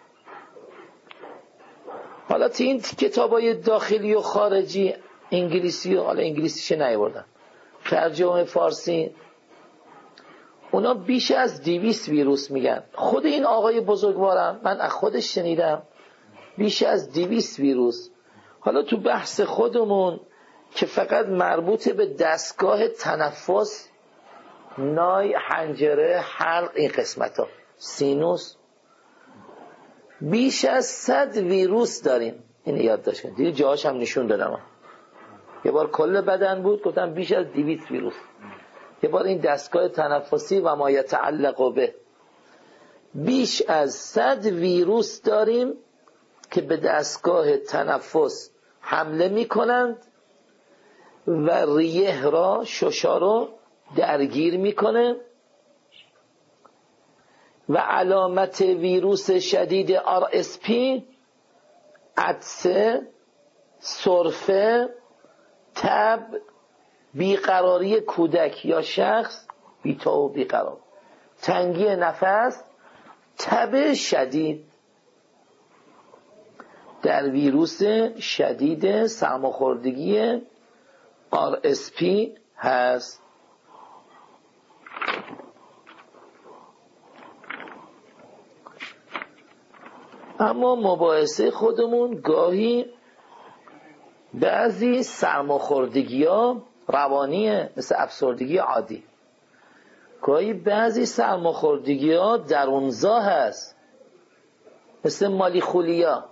[SPEAKER 1] حالا تو این کتابای داخلی و خارجی انگلیسی و حالا انگلیسیش نیاوردن، ترجمه فارسی، اونا بیش از دویست ویروس میگن. خود این آقای بزرگوارم من از خودش شنیدم بیش از دویست ویروس. حالا تو بحث خودمون که فقط مربوط به دستگاه تنفس، نای، حنجره، حلق، این قسمت ها، سینوس، بیش از صد ویروس داریم. این یاد داشتن دیگه، جاهاش هم نشون دادم. یه بار کل بدن بود گفتم بیش از دویست ویروس، یه بار این دستگاه تنفسی و ما یتعلق به. بیش از صد ویروس داریم که به دستگاه تنفس حمله می کنند و ریه را، ششا رو درگیر می کنه و علامت ویروس شدید آر اس پی عطسه، سرفه، تب، بیقراری کودک یا شخص، بی‌تا و بیقرار، تنگی نفس، تب شدید در ویروس شدید سرماخوردگی آر اس پی هست. اما مباحثه خودمون گاهی بعضی سرماخوردگی ها روانیه، مثل افسردگی عادی. گاهی بعضی سرماخوردگی ها درونزا هست، مثل مالیخولیا.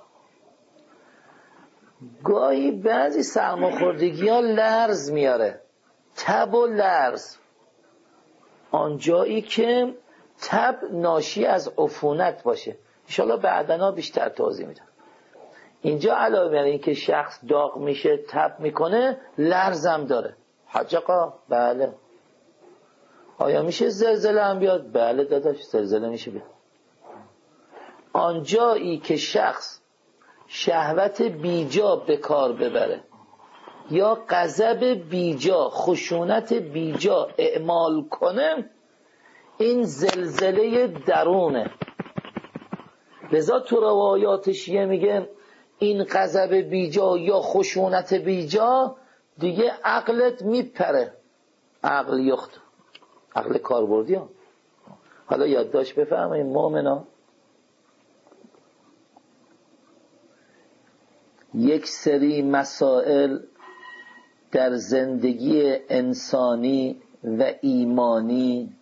[SPEAKER 1] گاهی بعضی سرماخوردگی ها لرز میاره، تب و لرز، آنجایی که تب ناشی از عفونت باشه. انشاءالله بعدنا بیشتر توضیح میدم. اینجا علاوه بر این که شخص داغ میشه، تب میکنه، لرزم داره. حاج آقا بله. آیا میشه زلزله هم بیاد؟ بله داداش، زلزله میشه بیاد. آنجایی که شخص شهوت بیجا به کار ببره یا غضب بیجا، خشونت بیجا اعمال کنه، این زلزله درونه. لذا تو روایات شیعه میگه این غضب بیجا یا خشونت بیجا دیگه عقلت میپره. عقل یخت، عقل کاربردی ها. حالا یادداشت بفرمایید مؤمنا، یک سری مسائل در زندگی انسانی و ایمانی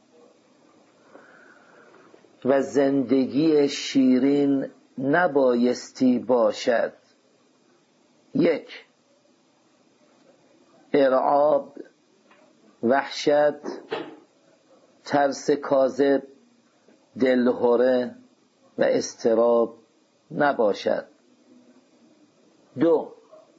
[SPEAKER 1] و زندگی شیرین نبایستی باشد. یک، ارعاب، وحشت، ترس کاذب، دلهره و اضطراب نباشد. دو،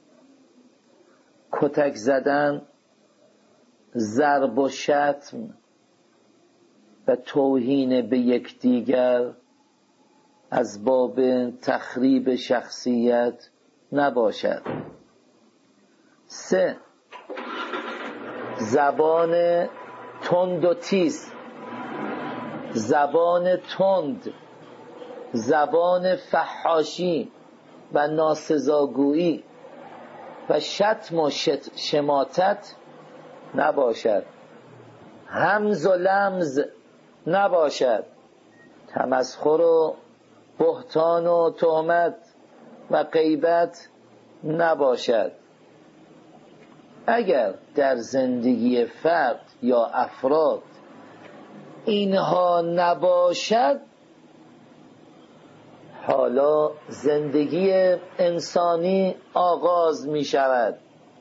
[SPEAKER 1] کتک زدن، ضرب و شتم و توهین به یکدیگر از باب تخریب شخصیت نباشد. سه، زبان تند و تیز، زبان تند، زبان فحاشی و ناسزاگویی و شتم و شماتت نباشد. همز و لمز نباشد. تمسخر و بهتان و تهمت و غیبت نباشد. اگر در زندگی فرد یا افراد اینها نباشد، حالا زندگی انسانی آغاز می شود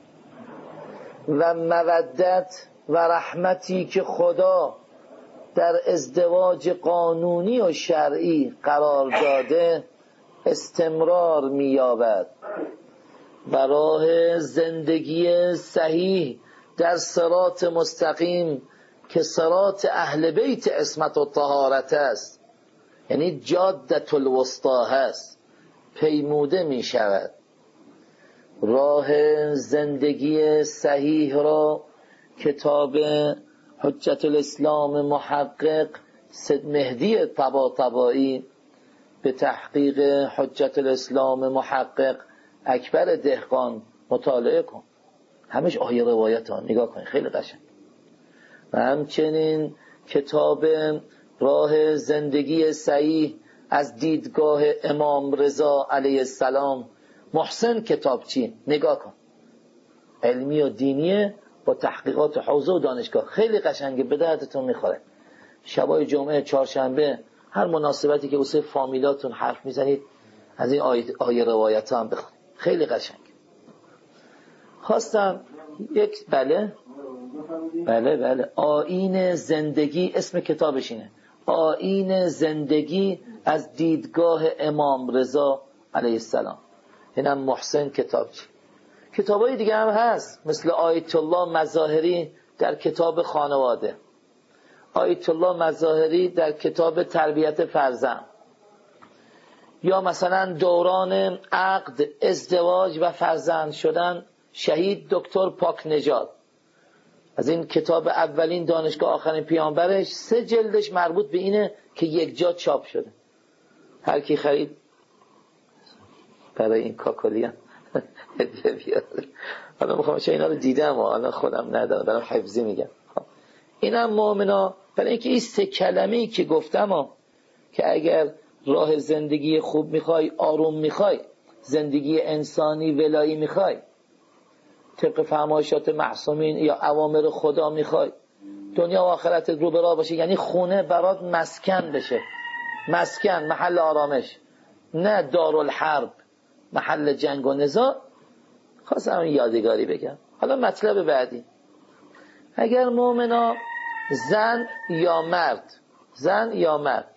[SPEAKER 1] و مودت و رحمتی که خدا در ازدواج قانونی و شرعی قرار داده استمرار می یابد و راه زندگی صحیح در صراط مستقیم که صراط اهل بیت عصمت و طهارت است، یعنی جادت الوسطا هست، پیموده می شود. راه زندگی صحیح را کتاب حجت الاسلام محقق سید مهدی طباطبایی به تحقیق حجت الاسلام محقق اکبر دهقان مطالعه کن. همش آیه روایت ها نگاه کن، خیلی قشنگ. و همچنین کتاب راه زندگی صحیح از دیدگاه امام رضا علیه السلام محسن کتابچی نگاه کن، علمی و دینیه با تحقیقات حوزه و دانشگاه، خیلی قشنگه، به دردتون میخوره. شبای جمعه، چهارشنبه، هر مناسبتی که واسه فامیلاتون حرف میزنید از این آیه, آیه روایت هم بخونید، خیلی قشنگ. خواستم یک بله بله بله آیین زندگی، اسم کتابش اینه، آیین زندگی از دیدگاه امام رضا علیه السلام. اینم محسن کتابچی. کتابای دیگه هم هست، مثل آیت الله مظاهری در کتاب خانواده، آیت الله مظاهری در کتاب تربیت فرزند، یا مثلا دوران عقد، ازدواج و فرزند شدن شهید دکتر پاک نژاد. از این کتاب اولین دانشگاه آخرین پیامبرش سه جلدش مربوط به اینه که یک جا چاپ شده. هر کی خرید برای این کاکلیان هدیه بیاره. حالا میخوام چه اینا رو دیدم و الان خودم ندارم، دارم حفظی میگم. اینم مؤمنا، برای اینکه این سه کلمه‌ای که گفتم ها، که اگر راه زندگی خوب میخوای، آروم میخوای، زندگی انسانی ولایی میخوای، طبق فرمایشات معصومین یا اوامر خدا میخوای، دنیا و آخرت رو به راه باشه، یعنی خونه برات مسکن بشه، مسکن، محل آرامش، نه دارالحرب، محل جنگ و نزاع. خواستم این یادگاری بگم. حالا مطلب بعدی، اگر مؤمنا زن یا مرد، زن یا مرد،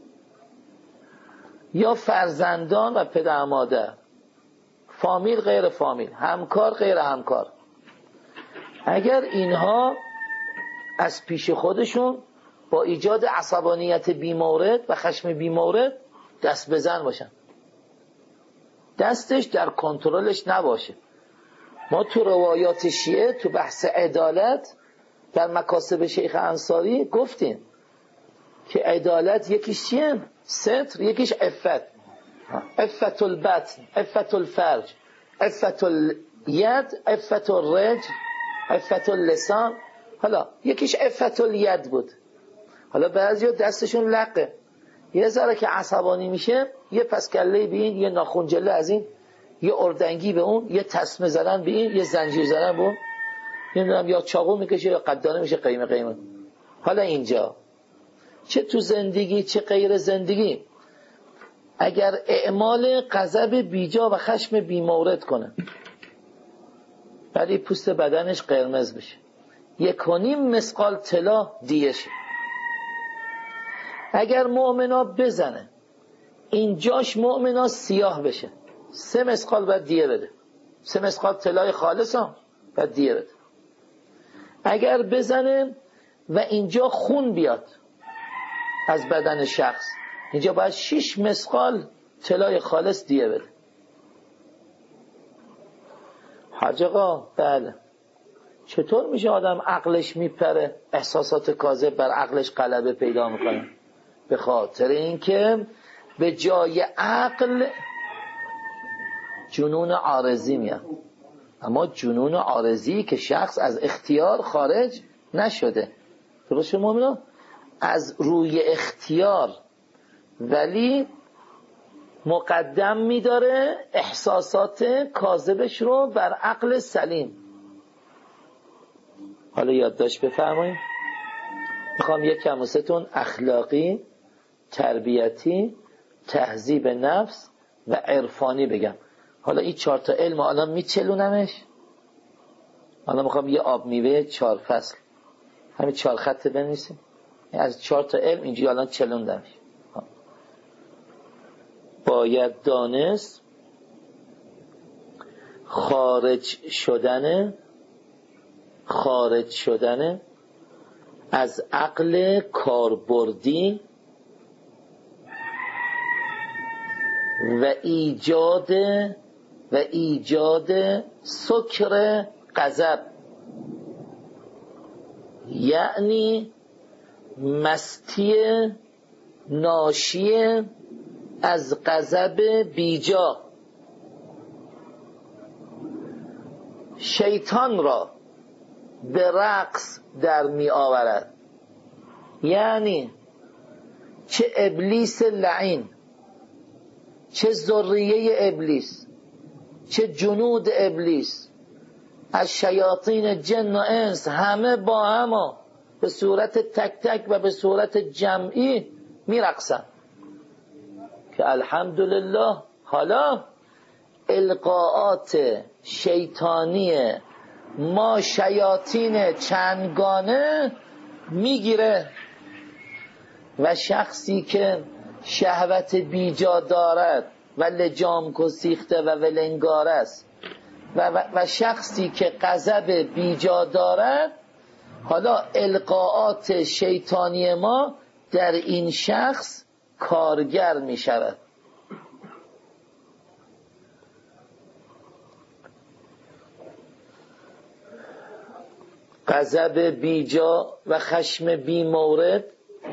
[SPEAKER 1] یا فرزندان و پدر مادر، فامیل غیر فامیل، همکار غیر همکار، اگر اینها از پیش خودشون با ایجاد عصبانیت بیمورد و خشم بیمورد دست بزن باشن، دستش در کنترلش نباشه. ما تو روایات شیعه تو بحث عدالت در مکاسب شیخ انصاری گفتیم که عدالت یکیش چیه؟ ستر، یکیش عفت، عفت البطن، عفت الفرج، عفت الید، عفت الرجل، عفت اللسان. حالا یکیش عفت الید بود. حالا بعضیا دستشون لقه، یه ذره که عصبانی میشه یه پسکله به این، یه ناخونجله از این، یه اردنگی به اون، یه تسمه زدن به این، یه زنجیر زدن به اون، نمیدونم یا چاقو میکشه یا قدانه میشه قیمه قیمه. حالا اینجا چه تو زندگی چه غیر زندگی، اگر اعمال غضب بیجا و خشم بیمورد کنه ولی پوست بدنش قرمز بشه، یک و نیم مثقال طلا دیه شه. اگر مؤمنا بزنه اینجاش مؤمنا سیاه بشه، سه مثقال باید دیه بده، سه مثقال طلای خالص هم باید دیه بده. اگر بزنه و اینجا خون بیاد از بدن شخص، اینجا باید شش مثقال طلای خالص دیه بده. حاج آقا بله، چطور میشه آدم عقلش میپره، احساسات کاذب بر عقلش غلبه پیدا میکنه؟ به خاطر اینکه به جای عقل جنون عارضی میاد، اما جنون عارضی که شخص از اختیار خارج نشده، درست مؤمنان، از روی اختیار، ولی مقدم میداره احساسات کاذبش رو بر عقل سلیم. حالا یادداشت بفرمایید، میخوام یک کم واسهتون اخلاقی، تربیتی، تهذیب نفس و عرفانی بگم. حالا این چهار تا علم الان میچلونمش، حالا میخوام یه آب میوه چهار فصل، همین چهار خط بنویسیم، از چهار تا علم اینجوری الان چلوندمش. باید دانست خارج شدن خارج شدن از عقل کاربردی و ایجاد و ایجاد سکر غضب، یعنی مستی ناشی از غضب بیجا، شیطان را به رقص در می آورد. یعنی چه ابلیس لعین، چه ذریه ابلیس، چه جنود ابلیس از شیاطین جن و انس، همه با هم به صورت تک تک و به صورت جمعی می رقصن که الحمدلله حالا القاءات شیطانی ما شیاطین چندگانه میگیره و شخصی که شهوت بیجا دارد و لجام گسیخته و ولنگار است و, و, و شخصی که غضب بیجا دارد، حالا القاءات شیطانی ما در این شخص کارگر می شود. غضب بیجا و خشم بی مورد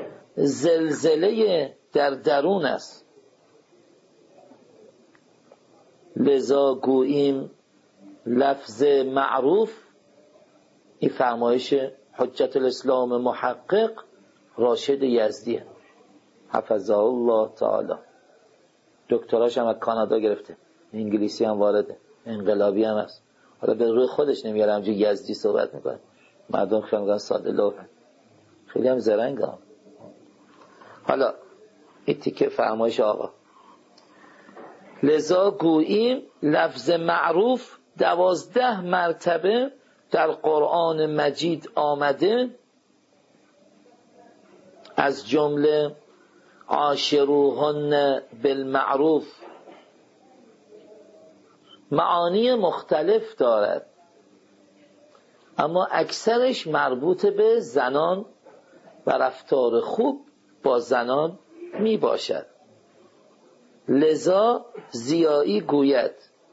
[SPEAKER 1] زلزله در درون است. لذا گوییم لفظ معروف، این فرمایش حجت الاسلام محقق راشد یزدی حفظه الله تعالی، دکتراش هم از کانادا گرفته، انگلیسی هم وارده، انقلابی هم هست. حالا به روی خودش نمیاره، همجور یزدی صحبت میکنه، مردم خیلی میگن ساده لوحه، خیلی هم زرنگ هم. حالا این تیکه فرمایش آقا، لذا گوییم لفظ معروف دوازده مرتبه در قرآن مجید آمده، از جمله عاشروهن بالمعروف معانی مختلف دارد، اما اکثرش مربوط به زنان و رفتار خوب با زنان می باشد. لذا ضیایی گوید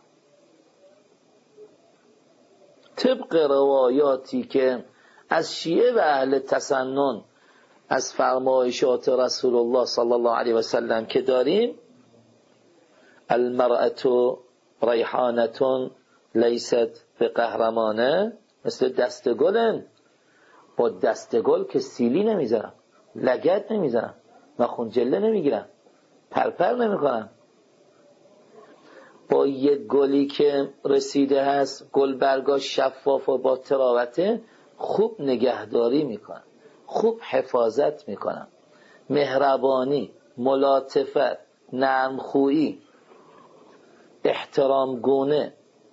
[SPEAKER 1] طبق روایاتی که از شیعه و اهل تسنن از فرمایشات رسول الله صلی الله علیه و سلم که داریم، المرأة ریحانة لیست به قهرمانه، مثل دستگلن، با دستگل که سیلی نمیزنم، لگد نمیزنم، ناخن جله نمیگیرم، پرپر نمیکنم. با یک گلی که رسیده هست، گل برگاش شفاف و با تراوته، خوب نگهداری میکنم، خوب حفاظت میکنم، مهربانی، ملاطفت، نرمخویی، احترام گونه،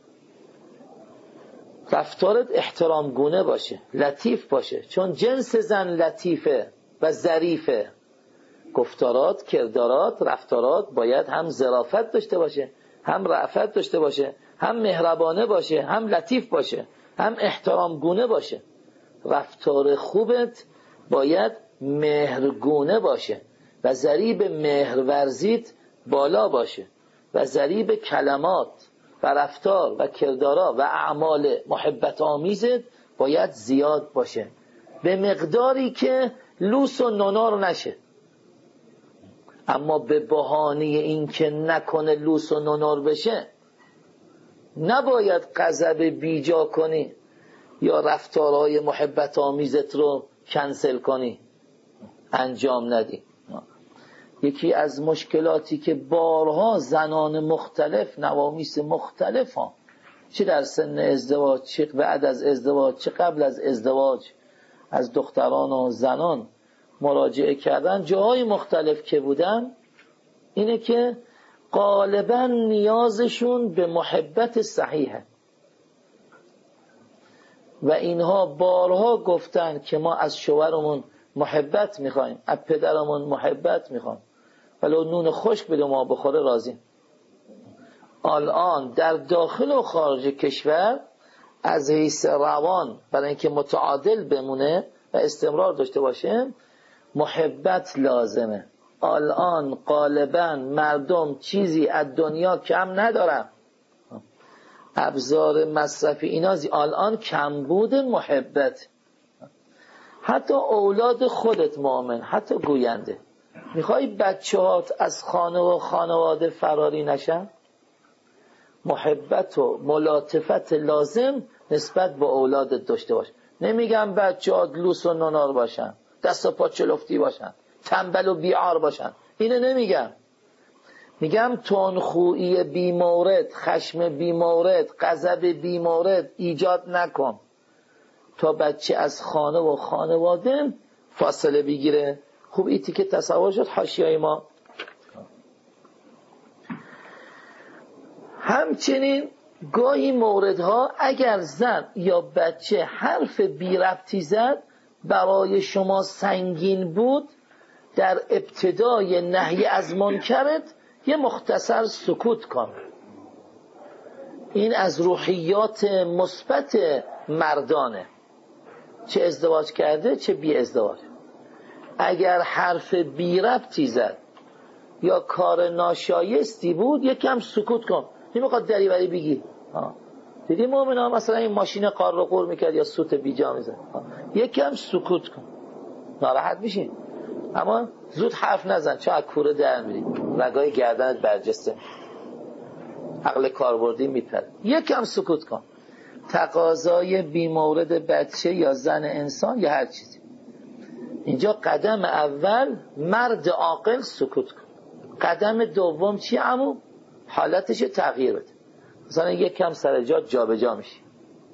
[SPEAKER 1] رفتارت احترام گونه باشه، لطیف باشه، چون جنس زن لطیفه و ظریفه. گفتارات، کردارات، رفتارات باید هم ظرافت داشته باشه، هم رأفت داشته باشه، هم مهربانه باشه، هم لطیف باشه، هم احترام گونه باشه. رفتار خوبت باید مهرگونه باشه و ضریب مهرورزیت بالا باشه و ضریب کلمات و رفتار و کردارا و اعمال محبت آمیزت باید زیاد باشه، به مقداری که لوس و نونار نشه. اما به بهانه این که نکنه لوس و نونار بشه، نباید غضب بیجا کنی یا رفتارهای محبت آمیزت رو کنسل کنی، انجام ندی. یکی از مشکلاتی که بارها زنان مختلف، نوامیس مختلف ها، چه در سن ازدواج، چه بعد از ازدواج، چه قبل از ازدواج، از دختران و زنان مراجعه کردن، جاهای مختلف که بودن، اینه که غالبا نیازشون به محبت صحیحه و اینها بارها گفتن که ما از شوهرمون محبت میخوایم، از پدرمون محبت میخوایم، ولو نون خشک بده ما بخوره راضی. الان در داخل و خارج کشور از حیث روان، برای اینکه متعادل بمونه و استمرار داشته باشه، محبت لازمه. الان غالبا مردم چیزی از دنیا کم ندارن، ابزار مصرفی اینا زی الان کمبود محبت. حتی اولاد خودت مؤمن، حتی گوینده، میخوای بچه‌هات از خانه و خانواده فراری نشن؟ محبت و ملاطفت لازم نسبت به اولادت داشته باش. نمیگم بچه‌هات لوس و نونار باشن، دست و پا چلفتی باشن، تنبل و بیعار باشن، اینو نمیگم. میگم تندخویی بی مورد، خشم بی مورد، غضب بی مورد ایجاد نکن تا بچه از خانه و خانواده فاصله بگیره. خوب این تیکه تصور شد حاشیه‌ی ما. همچنین گاهی موردها اگر زن یا بچه حرف بی ربطی زد برای شما سنگین بود، در ابتدای نهی از منکرت یه مختصر سکوت کن. این از روحیات مثبت مردانه، چه ازدواج کرده چه بی ازدواج. اگر حرف بی ربطی زد یا کار ناشایستی بود یکم سکوت کن. نمیخواد دریوری بگی. دیدی مومنا مثلا این ماشین قار رو قور میکرد یا سوت بیجا میزد، یکم سکوت کن، ناراحت میشی اما زود حرف نزن، چون از کوره در میری، رگای گردنت برجسته، عقل کاربردی میپره. یکم سکوت کن. تقاضای بیمورد بچه یا زن انسان یا هر چیزی، اینجا قدم اول مرد عاقل سکوت کن. قدم دوم چی عمو؟ حالتش تغییر بده، مثلا یکم سر جا جا به جا میشی.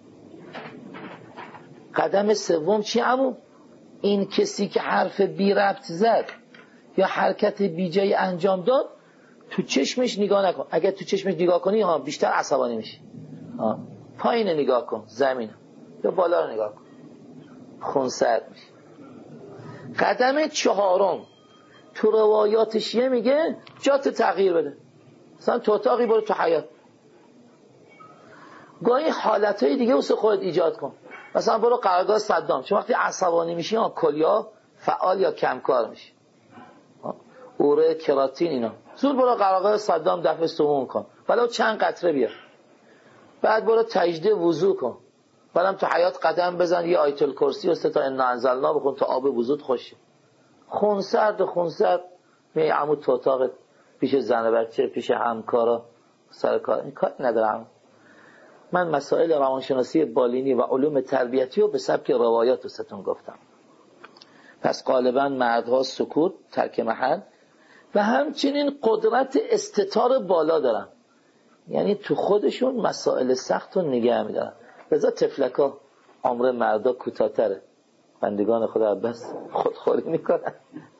[SPEAKER 1] قدم سوم چی عمو؟ این کسی که حرف بی ربط زد یا حرکت بی جای انجام داد تو چشمش نگاه نکن. اگر تو چشمش نگاه کنی ها بیشتر عصبانی میشی. ها پایین نگاه کن، زمین یا بالا رو نگاه کن، خونسرد میشی. قدم چهارم تو روایاتش یه میگه جات تغییر بده، مثلا تو اتاقی برو تو حیاط. گاهی حالتهای دیگه واسه خودت ایجاد کن، مثلا برو قرارگاه صدام، چون وقتی عصبانی میشی ها کلیا فعال یا کمکار میشی، اوره کراتین اینا، زود برو قرارگاه صدام دفع سموم کن، ولو چند قطره بیار. بعد برو تجدید وضو کن، بعدم تو حیاط قدم بزن، یه آیت الکرسی و سه تا انا انزلنا بخون تا آب وضوت خوشه. خون سرد خون سرد می عمود تو اتاقت، پیش زن بچه، پیش همکارا، سر کار، این کار ندارم. من مسائل روانشناسی بالینی و علوم تربیتی رو به سبک روایات رو ستون گفتم. پس غالبا مردها سکوت، ترک محل و همچنین قدرت استتار بالا دارن، یعنی تو خودشون مسائل سخت رو نگه میدارن. لذا تفلکا عمر مردا کوتاه‌تره، بندگان خدا بس خودخوری میکنن.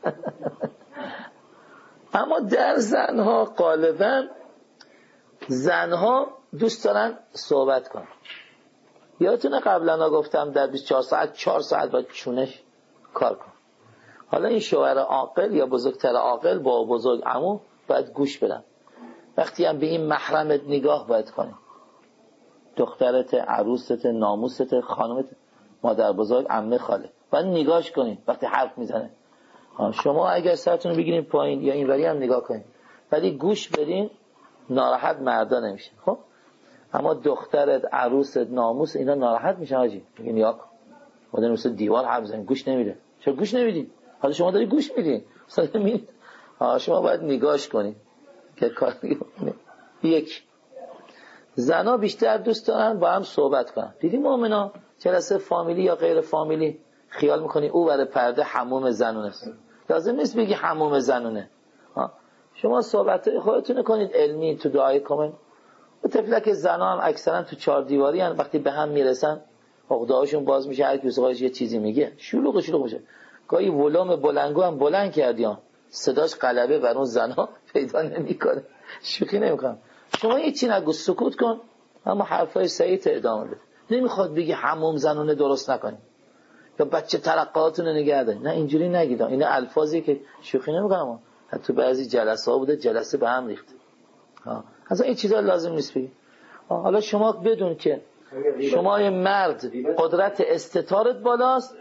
[SPEAKER 1] اما در زنها غالبا زنها دوست دارن صحبت کنن. یادتونه قبلا گفتم در بیست و چهار ساعت چهار ساعت باید چونش کار کن. حالا این شوهر عاقل یا بزرگتر عاقل با بزرگ عمو باید گوش بدن. وقتی هم به این محرمت نگاه باید کنی، دخترت، عروست، ناموست، خانمت، مادر بزرگ، عمه، خاله، باید نگاهش کنی وقتی حرف میزنه. شما اگر سرتون بگیرین پایین یا اینوری هم نگاه کنین، ولی گوش بدین، ناراحت مردا نمیشه. خب اما دخترت، عروست، ناموس اینا ناراحت میشن. حاجی میگن یا کن مادر مثل دیوار حرف زنی، گوش نمیده. چرا گوش نمیدین؟ حالا شما داری گوش میدین، مثلا میبینید شما باید نگاهش کنین که کار یک. زنا بیشتر دوست دارن با هم صحبت کنن. دیدی مؤمنا جلسه فامیلی یا غیر فامیلی خیال میکنی او ور پرده حموم زنونه است، لازم نیست بگی حموم زنونه. ها شما صحبت خودتون کنید علمی تو دعای کامل. و تفلک زنا هم اکثرا تو چهار دیواری هن، وقتی به هم میرسن عقده‌هاشون باز میشه، هر کسی خودش یه چیزی میگه، شلوغ شلوغ میشه. گاهی ولوم بلنگو هم بلند کردیان، صداش غلبه بر اون زنا پیدا نمیکنه. شوخی نمیکنم. شما هیچی نگو، سکوت کن، اما حرفای صحیح ادامه بده. نمیخواد بگی حموم زنونه درست نکنی یا بچه ترقهاتون رو نگه دارید، نه اینجوری نگید. این الفاظی که شوخی نمیکنم، حتی بعضی جلسه ها بوده جلسه به هم ریخته. اصلا این چیزا لازم نیست بگی. حالا شما بدون که شما مرد قدرت استتارت بالاست،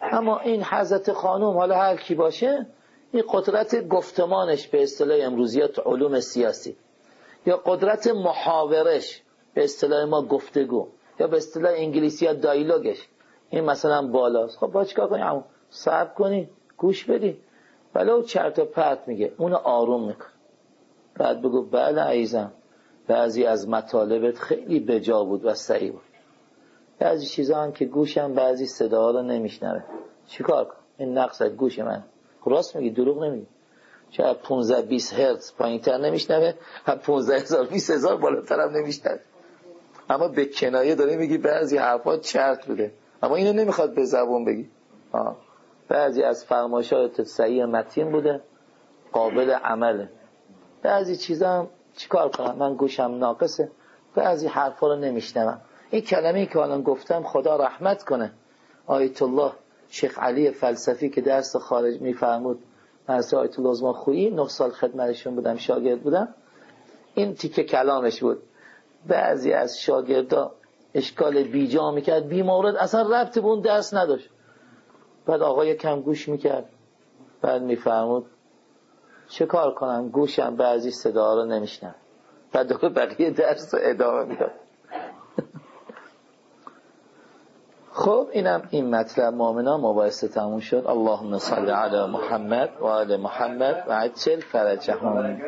[SPEAKER 1] اما این حضرت خانوم حالا هر کی باشه، این قدرت گفتمانش به اصطلاح امروزیات علوم سیاسی، یا قدرت محاورش به اصطلاح ما گفتگو، یا به اصطلاح انگلیسی ها دایلوگش، این مثلا بالاست. خب با چیکار کنی؟ همون صبر کنی، گوش بدی، ولو چرت و پرت میگه اونو آروم میکن، بعد بگو بله عزیزم بعضی از مطالبت خیلی بجا بود و صحیح بود، بعضی چیزا هم که گوشم بعضی صداها رو نمیشنوه، چیکار کن؟ این نقص از گوش من. راست میگی، دروغ نمیگی. چه پانزده بیست هرتز پایینتر نمیشنوه، هم پانزده هزار بیست هزار بالاتر هم نمیشنوه. اما به کنایه داره میگی بعضی حرفات چرت بوده، اما اینو نمیخواد به زبون بگی. آه. بعضی از فرمایشات صحیح متین بوده، قابل عمله. بعضی چیزا هم چیکار کنم، من گوشم ناقصه، بعضی حرفا رو نمیشنوم. این کلمه‌ای که الان گفتم خدا رحمت کنه آیت الله شیخ علی فلسفی که درس خارج میفرمود، مرسه آیت الله عظما خویی، نه سال خدمتشون بودم، شاگرد بودم. این تیکه کلامش بود. بعضی از شاگردا اشکال بیجا میکرد، بی مورد، اصلا ربط به اون درس نداشت. بعد آقا یکم گوش میکرد، بعد میفرمود چه کار کنم گوشم بعضی صدا رو نمیشنم، بعد دوباره بقیه درس رو ادامه میداد. خب اینم این مطلب. مؤمنان مباحثه تموم شد. اللهم صل علی محمد و آل محمد و عجل فرجهم.